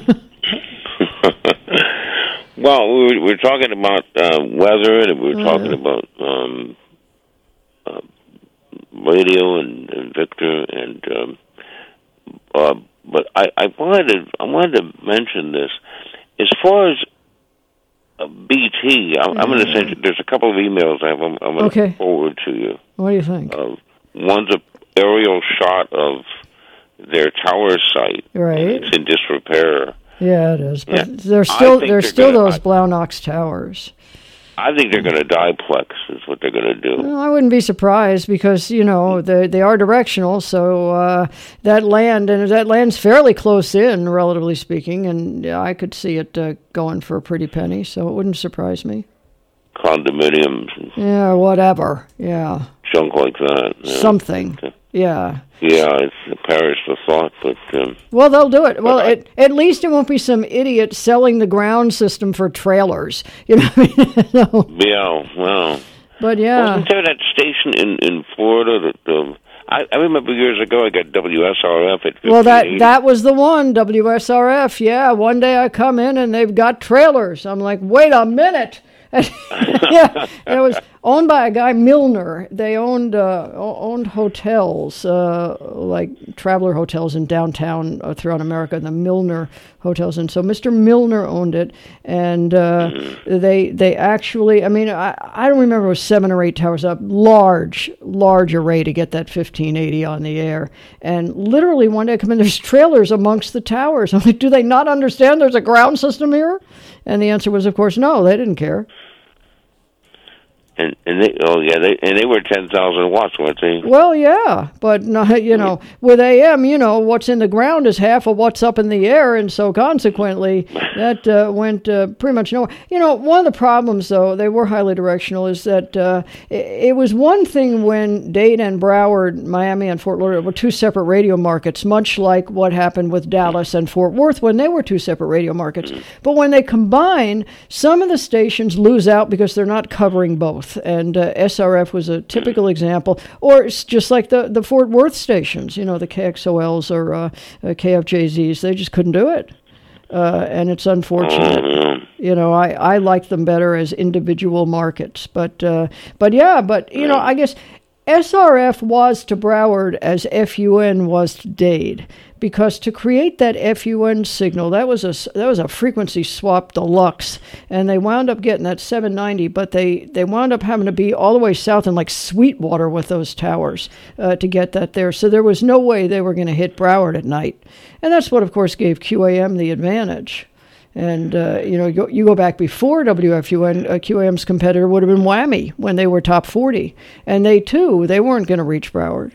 Well, we were, we were talking about uh, weather, and we were Oh, talking yeah. about um, uh, radio and, and Victor, and um, uh, but I, I wanted to I wanted to mention this as far as uh, B T. I'm, I'm going to send you. There's a couple of emails I have. I'm, I'm going to Okay. forward to you. What do you think? Uh, one's a aerial shot of their tower site. Right. It's in disrepair. Yeah, it is. But Yeah. there's I still think there's they're still gonna- those I- Blau-Knox towers. I think they're going to diplex. Is what they're going to do. Well, I wouldn't be surprised because, you know, they they are directional, so uh, that land, and that land's fairly close in, relatively speaking, and I could see it uh, going for a pretty penny, so it wouldn't surprise me. condominiums and Yeah, whatever. Yeah. junk like that. Yeah. Something. Yeah. Yeah, it's perish the thought, but um, Well, they'll do it. Well, it, at least it won't be some idiot selling the ground system for trailers. You know what I mean? No. yeah, well. But yeah. Wasn't there that station in, in Florida that, um, I, I remember years ago I got W S R F at Well, that that was the one, W S R F. Yeah, one day I come in and they've got trailers. I'm like, wait a minute. Yeah, it was owned by a guy, Milner. They owned uh, owned hotels, uh, like traveler hotels in downtown uh, throughout America, the Milner hotels. And so Mister Milner owned it, and uh, they they actually, I mean, I, I don't remember, it was seven or eight towers up, large, large array to get that fifteen eighty on the air. And literally one day I come in, there's trailers amongst the towers. I'm like, do they not understand there's a ground system here? And the answer was, of course, no, they didn't care. And and they oh yeah they and they were ten thousand watts, weren't they? Well, yeah, but no, you know, with A M, you know, what's in the ground is half of what's up in the air, and so consequently, that uh, went uh, pretty much nowhere. You know, one of the problems, though, they were highly directional, is that uh, it, it was one thing when Dade and Broward, Miami and Fort Lauderdale were two separate radio markets, much like what happened with Dallas and Fort Worth when they were two separate radio markets. But when they combine, some of the stations lose out because they're not covering both. And uh, S R F was a typical example, or it's just like the, the Fort Worth stations, you know, the K X O Ls or uh, uh, K F J Zs, they just couldn't do it. Uh, and it's unfortunate. You know, I, I like them better as individual markets. But, uh, but yeah, but, you know, I guess S R F was to Broward as F U N was to Dade, because to create that F U N signal, that was a that was a frequency swap deluxe, and they wound up getting that seven ninety, but they, they wound up having to be all the way south in like Sweetwater with those towers uh, to get that there. So there was no way they were going to hit Broward at night, and that's what, of course, gave Q A M the advantage. And, uh, you know, you, you go back before W F U N, uh, Q A M's competitor would have been Whammy when they were top forty. And they, too, they weren't going to reach Broward.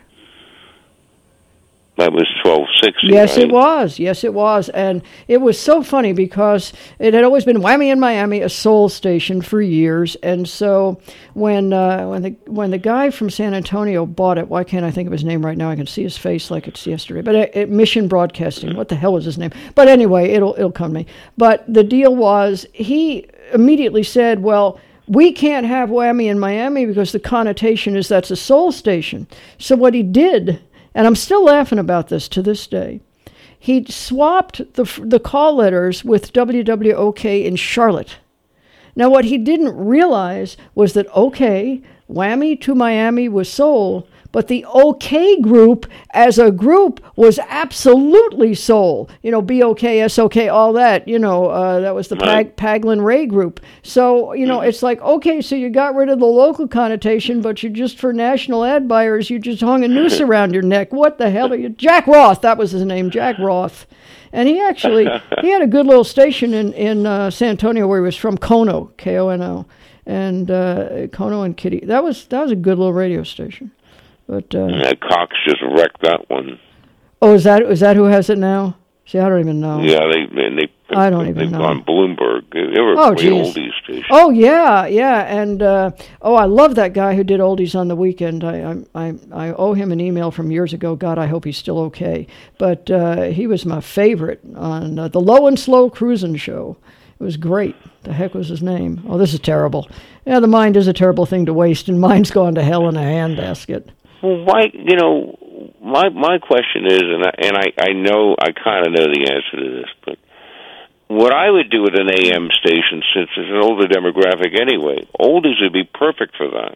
That was twelve sixty. Yes, right? it was. Yes, it was. And it was so funny because it had always been Whammy in Miami, a soul station for years. And so when uh, when the when the guy from San Antonio bought it, why can't I think of his name right now? I can see his face like it's yesterday. But it, it, Mission Broadcasting, what the hell was his name? But anyway, it'll it'll come to me. But the deal was, he immediately said, well, we can't have Whammy in Miami because the connotation is that's a soul station. So what he did, and I'm still laughing about this to this day, he swapped the the call letters with W W O K in Charlotte. Now, what he didn't realize was that OK, Whammy to Miami was soul, but the OK group as a group was absolutely soul. You know, B O K, S O K, all that, you know, uh, that was the Pag- Paglin Ray group. So, you know, it's like, okay, so you got rid of the local connotation, but you just, for national ad buyers, you just hung a noose around your neck. What the hell are you? Jack Roth, that was his name, Jack Roth. And he actually, he had a good little station in, in uh, San Antonio where he was from, Kono, K O N O. And uh, Kono and Kitty. That was, that was a good little radio station. But uh, yeah, Cox just wrecked that one. Oh, is that is that who has it now? See, I don't even know. Yeah, they and they. I don't even they've know. gone Bloomberg. They were Oh, playing geez. oldies station. Oh yeah, yeah, and uh, oh, I love that guy who did oldies on the weekend. I I I, I owe him an email from years ago. God, I hope he's still okay. But uh, he was my favorite on uh, the Low and Slow Cruising Show. It was great. The heck was his name? Oh, this is terrible. Yeah, the mind is a terrible thing to waste, and mine's gone to hell in a handbasket. Well, why? You know, my my question is, and I and I, I know I kind of know the answer to this, but what I would do with an A M station, since it's an older demographic anyway, oldies would be perfect for that.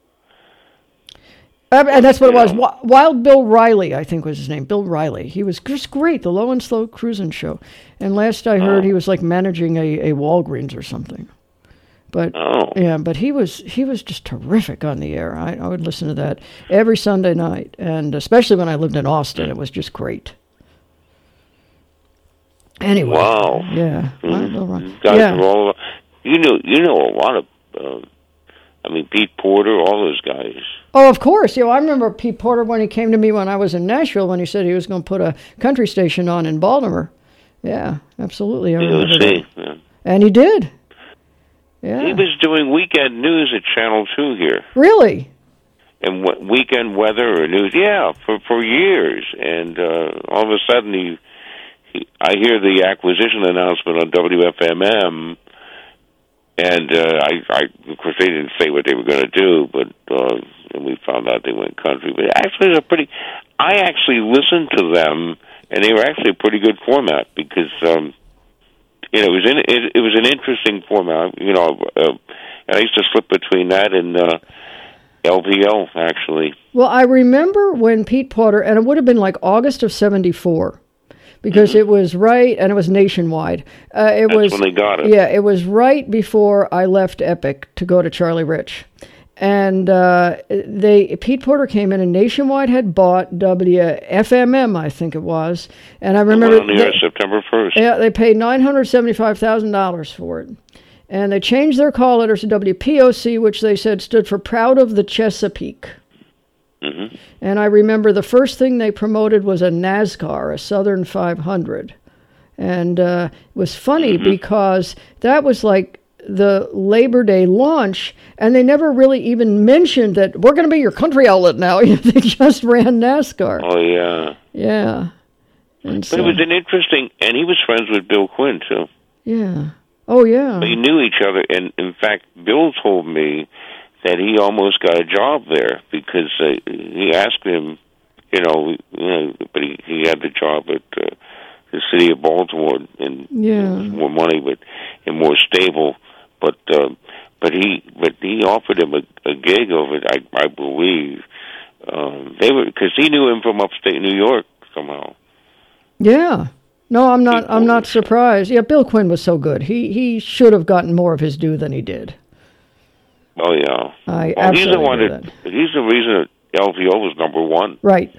Uh, and that's what it was. Wi- Wild Bill Riley, I think was his name. Bill Riley. He was just great. The Low and Slow Cruising Show. And last I heard, Oh. he was like managing a, a Walgreens or something. But Oh. yeah, but he was he was just terrific on the air. I, I would listen to that every Sunday night, and especially when I lived in Austin, it was just great. Anyway, Wow. yeah, Mm. Wild Bill You Ri- guys yeah. are all. You know, you know a lot of. Uh, I mean, Pete Porter, all those guys. Oh, of course. You know, I remember Pete Porter when he came to me when I was in Nashville when he said he was going to put a country station on in Baltimore. Yeah, absolutely. I remember You see, that. yeah. And he did. Yeah. He was doing weekend news at Channel two here. Really? And what, weekend weather or news, yeah, for for years. And uh, all of a sudden, he, he, I hear the acquisition announcement on W F M M, and uh, I, I, of course, they didn't say what they were going to do, but uh, and we found out they went country. But actually, it's a pretty. I actually listened to them, and they were actually a pretty good format because. Um, You know, it was in, it, it was an interesting format. You know, uh, and I used to slip between that and uh, L P L actually. Well, I remember when Pete Porter, and it would have been like August of seventy-four, because mm-hmm. it was right, and it was nationwide. Uh, it That's was when they got it. Yeah, it was right before I left Epic to go to Charlie Rich. And uh, they Pete Porter came in, and Nationwide had bought W F M M, I think it was. And I remember on the air September first. Yeah, they paid nine hundred seventy-five thousand dollars for it. And they changed their call letters to W P O C, which they said stood for Proud of the Chesapeake. Mm-hmm. And I remember the first thing they promoted was a NASCAR, a Southern five hundred. And uh, it was funny mm-hmm. because that was like the Labor Day launch, and they never really even mentioned that we're going to be your country outlet now. They just ran NASCAR. Oh, yeah. Yeah. And but so, it was an interesting, and he was friends with Bill Quinn, too. Yeah. Oh, yeah. They knew each other, and in fact, Bill told me that he almost got a job there because uh, he asked him, you know, you know but he, he had the job at uh, the city of Baltimore, and yeah. more money, but and more stable. But uh, but he but he offered him a, a gig over it, I, I believe. Um, they were because he knew him from upstate New York somehow. Yeah. No, I'm not. I'm not surprised. Yeah, Bill Quinn was so good. He he should have gotten more of his due than he did. Oh yeah. I well, absolutely he's the one that. that, he's the reason that L P O was number one. Right.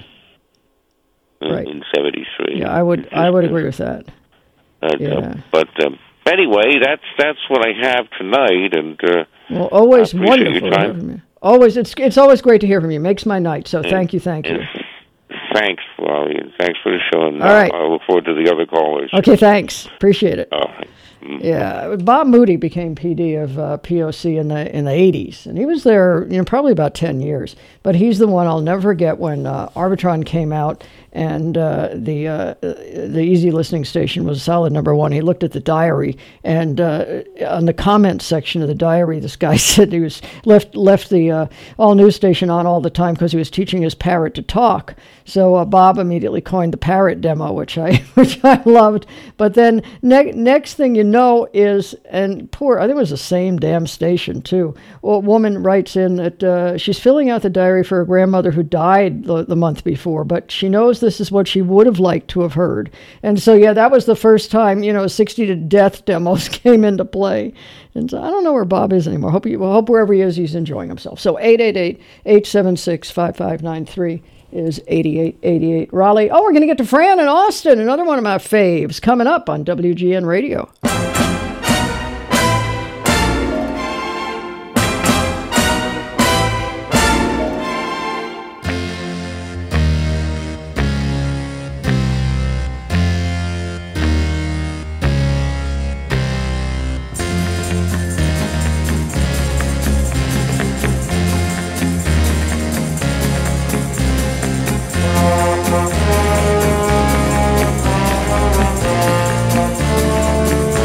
In, right. in seventy-three. Yeah, I would I would agree with that. Uh, yeah. Uh, but um, anyway, that's that's what I have tonight, and uh, well, always I appreciate wonderful your to hear time. from you. Always, it's it's always great to hear from you. Makes my night. So And- thank you, thank you. and Thanks, Wally, and thanks for the show. And All right. I look forward to the other callers. Okay, thanks. Appreciate it. Oh, Yeah, Bob Moody became P D of uh, P O C in the in the eighties, and he was there, you know, probably about ten years. But he's the one I'll never forget when uh, Arbitron came out, and uh, the uh, the Easy Listening station was solid number one. He looked at the diary, and uh, on the comment section of the diary, this guy said he was left left the uh, all news station on all the time because he was teaching his parrot to talk. So uh, Bob immediately coined the parrot demo, which I which I loved. But then ne- next thing you know is, and poor, I think it was the same damn station too. Well, a woman writes in that uh, she's filling out the diary for a grandmother who died the, the month before, but she knows this is what she would have liked to have heard. And so, yeah, that was the first time, you know, sixty to death demos came into play. And so I don't know where Bob is anymore. Hope you, well, hope wherever he is, he's enjoying himself. So eight eight eight, eight seven six, five five nine three is eighty-eight eighty-eight. Raleigh. Oh, we're going to get to Fran in Austin, another one of my faves, coming up on W G N Radio. Thank you.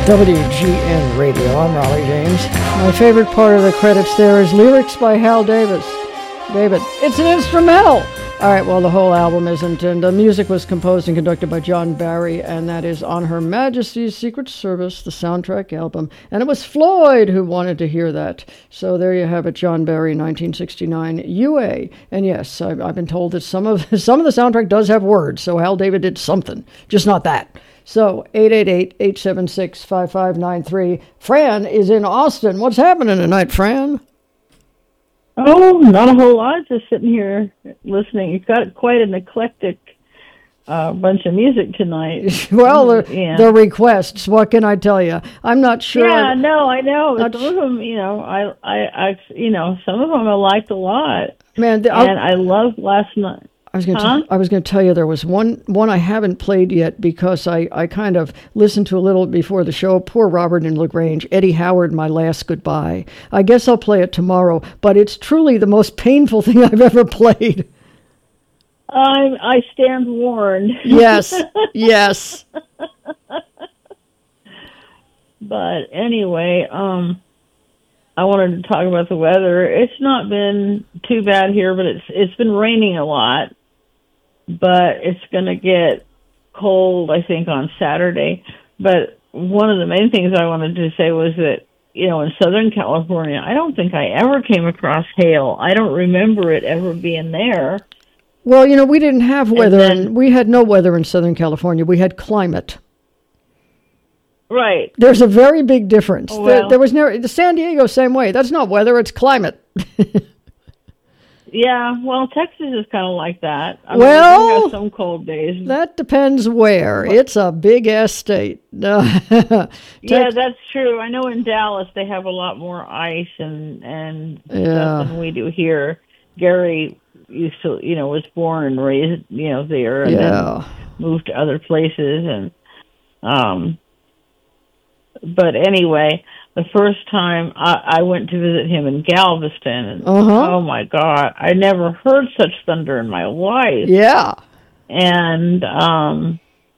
W G N Radio. I'm Raleigh James. My favorite part of the credits there is lyrics by Hal Davis. David, it's an instrumental. All right, well, the whole album isn't, and the music was composed and conducted by John Barry, and that is On Her Majesty's Secret Service, the soundtrack album. And it was Floyd who wanted to hear that. So there you have it, John Barry, nineteen sixty-nine, U A. And yes, I've, I've been told that some of some of the soundtrack does have words, so Hal David did something, just not that. So, eight eight eight, eight seven six, five five nine three. Fran is in Austin. What's happening tonight, Fran? Oh, not a whole lot. Just sitting here listening. You've got quite an eclectic uh, bunch of music tonight. Well, the, yeah. the requests, what can I tell you? I'm not sure. Yeah, no, I know. Not Some of them, you know, I, I, I, you know, some of them I liked a lot. Man, the, and I loved last night. I was going to huh? I was going to tell you there was one one I haven't played yet because I, I kind of listened to a little before the show. Poor Robert in LaGrange, Eddie Howard, My Last Goodbye. I guess I'll play it tomorrow, but it's truly the most painful thing I've ever played. I I stand warned. Yes, yes. But anyway, um, I wanted to talk about the weather. It's not been too bad here, but it's it's been raining a lot. But it's going to get cold, I think, on Saturday. But one of the main things I wanted to say was that, you know, in Southern California, I don't think I ever came across hail. I don't remember it ever being there. Well, you know, we didn't have weather, and, then, and we had no weather in Southern California. We had climate. Right. There's a very big difference. Oh, there, well. there was never, the San Diego, same way. That's not weather, it's climate. Yeah, well, Texas is kind of like that. I Well, mean, we have some cold days. That depends where. It's a big-ass state. Yeah, Tex- that's true. I know in Dallas they have a lot more ice and and Yeah. stuff than we do here. Gary used to, you know, was born and raised, you know, there, and Yeah. then moved to other places, and um. But anyway, the first time I, I went to visit him in Galveston, and Uh-huh. oh my God, I never heard such thunder in my life. Yeah. And um,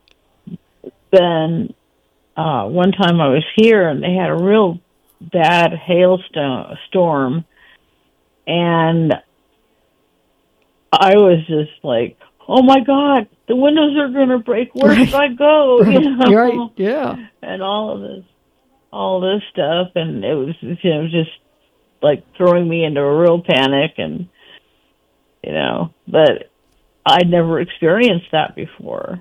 then uh, one time I was here, and they had a real bad hailstone storm, and I was just like, "Oh my God, the windows are going to break! Where should I go?" You know, Right. Yeah. and all of this, all this stuff, and it was, you know, just like throwing me into a real panic, and you know, but I'd never experienced that before.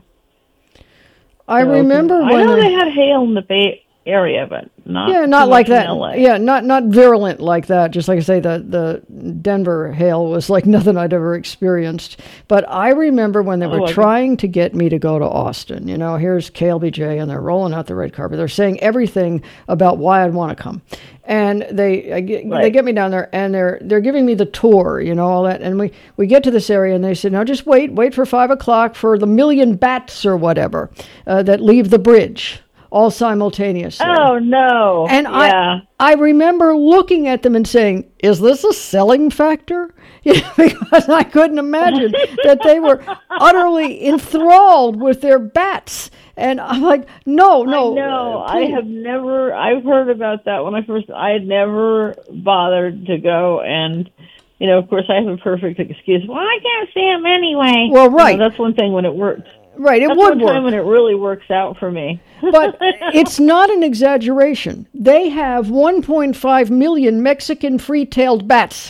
I So, remember I when know I- they had hail in the Bay Area, but not yeah, too not like much in that. L A. Yeah, not not virulent like that. Just like I say, the the Denver hail was like nothing I'd ever experienced. But I remember when they were Oh, okay. trying to get me to go to Austin. You know, here's K L B J, and they're rolling out the red carpet. They're saying everything about why I'd want to come, and they I get, Right. they get me down there, and they're they're giving me the tour. You know, all that, and we we get to this area, and they said, now just wait, wait for five o'clock for the million bats or whatever uh, that leave the bridge. All simultaneously. Oh no! And yeah. I I remember looking at them and saying, is this a selling factor? You know, because I couldn't imagine that they were utterly enthralled with their bats. And I'm like, no, no. I know. uh, I please. have never. I've heard about that when I first. I had never bothered to go, and you know, of course, I have a perfect excuse. Well, I can't see him anyway. Well, right. You know, that's one thing when it works. Right, it That's would one time work. when it really works out for me. But it's not an exaggeration. They have one point five million Mexican free-tailed bats.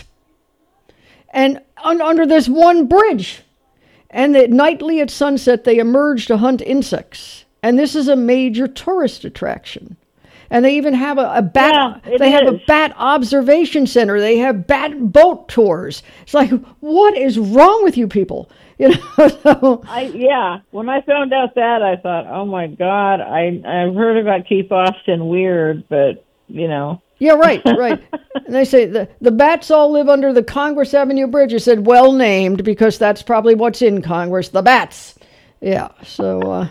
And un- under this one bridge. And at nightly at sunset, they emerge to hunt insects. And this is a major tourist attraction. And they even have a, a bat. Yeah, it they have a is. bat observation center. They have bat boat tours. It's like, what is wrong with you people? You know. So, I yeah. When I found out that, I thought, oh my God, I I've heard about Keep Austin weird, but you know. yeah, right, right. And they say the the bats all live under the Congress Avenue Bridge. I said, well named, because that's probably what's in Congress. The bats. Yeah. So. Uh,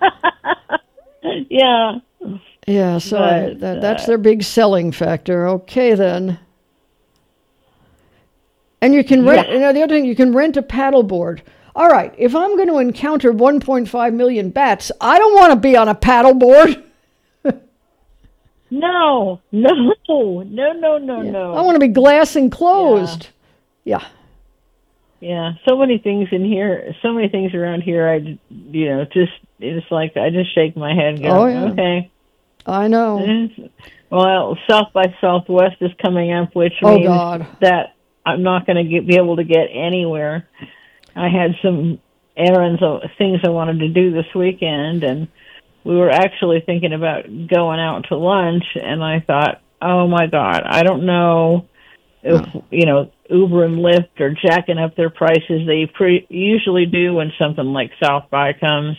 yeah. Yeah, so But, I, that, that's uh, their big selling factor. Okay, then. And you can rent, Yeah. you know, the other thing, you can rent a paddleboard. All right, if I'm going to encounter one point five million bats, I don't want to be on a paddleboard. No, no, no, no, no, Yeah. no. I want to be glass enclosed. Yeah. Yeah, so many things in here, so many things around here. I, you know, just it's like I just shake my head and go, Oh, yeah. okay. I know. Well, South by Southwest is coming up, which Oh, means God. that I'm not going to be able to get anywhere. I had some errands, uh, things I wanted to do this weekend, and we were actually thinking about going out to lunch, and I thought, oh, my God, I don't know if, you know, Uber and Lyft are jacking up their prices. They pre- usually do when something like South by comes.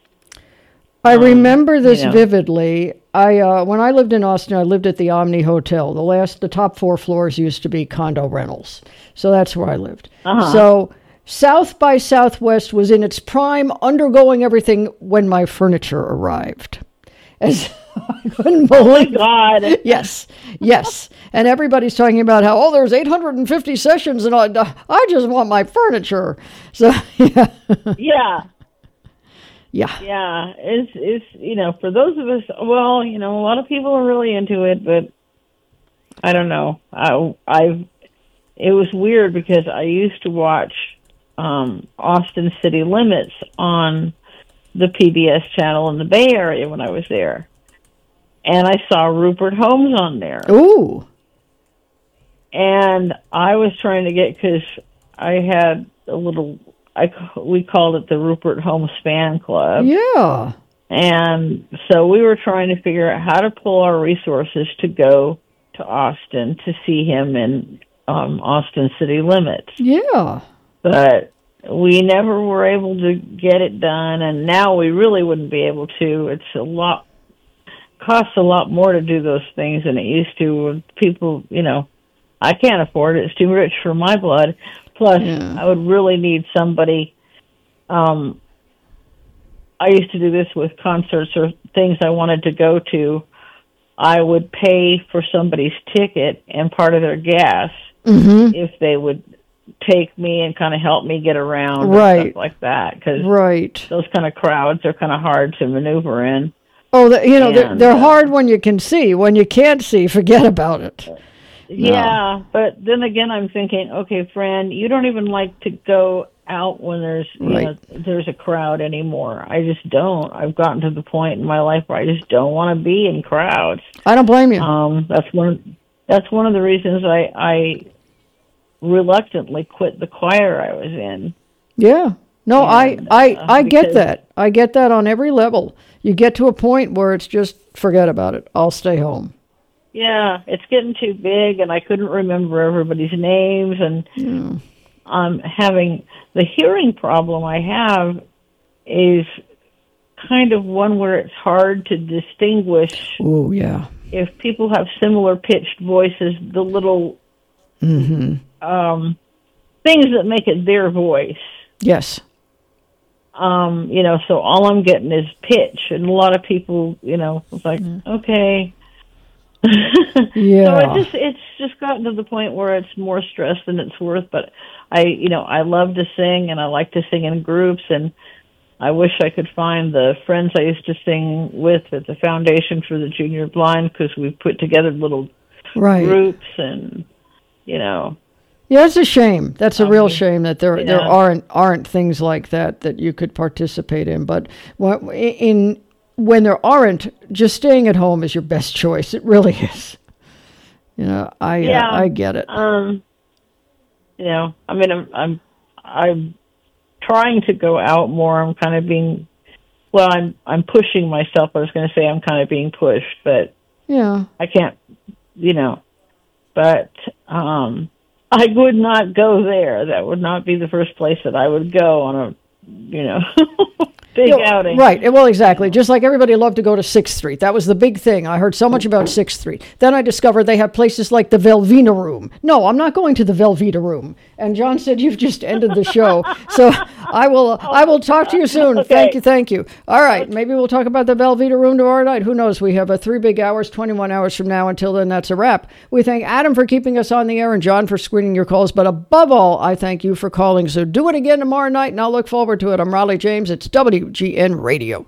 I remember Um, this you know. vividly. I uh, when I lived in Austin, I lived at the Omni Hotel. The last, the top four floors used to be condo rentals, so that's where I lived. Uh-huh. So South by Southwest was in its prime, undergoing everything when my furniture arrived. As I couldn't believe. Oh my God! Yes, yes, and everybody's talking about how oh, there's eight hundred fifty sessions, and I, I just want my furniture. So yeah, Yeah. yeah. Yeah, it's it's you know, for those of us, well, you know, a lot of people are really into it, but I don't know. I I've it was weird because I used to watch um, Austin City Limits on the P B S channel in the Bay Area when I was there, and I saw Rupert Holmes on there. Ooh. And I was trying to get, because I had a little, I, we called it the Rupert Holmes Fan Club. Yeah. And so we were trying to figure out how to pull our resources to go to Austin to see him in um, Austin City Limits. Yeah. But we never were able to get it done, and now we really wouldn't be able to. It's a lot, costs a lot more to do those things than it used to. When people, you know, I can't afford it. It's too rich for my blood. Plus, Yeah. I would really need somebody. Um, I used to do this with concerts or things I wanted to go to. I would pay for somebody's ticket and part of their gas Mhm. if they would take me and kind of help me get around Right. and stuff like that. Because Right. those kind of crowds are kind of hard to maneuver in. Oh, the, you know, they're, And, they're uh, hard when you can see. When you can't see, forget about it. Yeah, but then again, I'm thinking, okay, Fran, you don't even like to go out when there's you Right. know there's a crowd anymore. I just don't. I've gotten to the point in my life where I just don't want to be in crowds. I don't blame you. Um, that's one. That's one of the reasons I I reluctantly quit the choir I was in. Yeah. No, And, I, I, uh, I get because- that. I get that on every level. You get to a point where it's just forget about it. I'll stay home. Yeah, it's getting too big, and I couldn't remember everybody's names, and I'm having the hearing problem I have is kind of one where it's hard to distinguish Oh, yeah. if people have similar pitched voices, the little Mm-hmm. um, things that make it their voice. Yes. Um, you know, so all I'm getting is pitch, and a lot of people, you know, it's like, okay. Yeah. So it just it's just gotten to the point where it's more stress than it's worth. But I, you know, I love to sing, and I like to sing in groups, and I wish I could find the friends I used to sing with at the Foundation for the Junior Blind, because we've put together little Right. groups, and you know. Yeah, it's a shame. That's a real shame that there there yeah. aren't aren't things like that that you could participate in. But when, in when there aren't, just staying at home is your best choice. It really is. You know, I Yeah. uh, I get it. Um, you know, I mean, I'm I'm I'm trying to go out more. I'm kind of being, well, I'm I'm pushing myself. I was going to say I'm kind of being pushed, but Yeah. I can't, you know. But um, I would not go there. That would not be the first place that I would go on a, you know, big Yeah, outing. Right. Well, exactly. Just like everybody loved to go to sixth Street. That was the big thing. I heard so much about sixth Street. Then I discovered they have places like the Velveeta Room. No, I'm not going to the Velveeta Room. And John said, you've just ended the show. So I will I will talk to you soon. Okay. Thank you. Thank you. All right. Maybe we'll talk about the Velveeta Room tomorrow night. Who knows? We have a three big hours, twenty-one hours from now. Until then, that's a wrap. We thank Adam for keeping us on the air and John for screening your calls. But above all, I thank you for calling. So do it again tomorrow night, and I'll look forward to it. I'm Raleigh James. It's W G N Radio.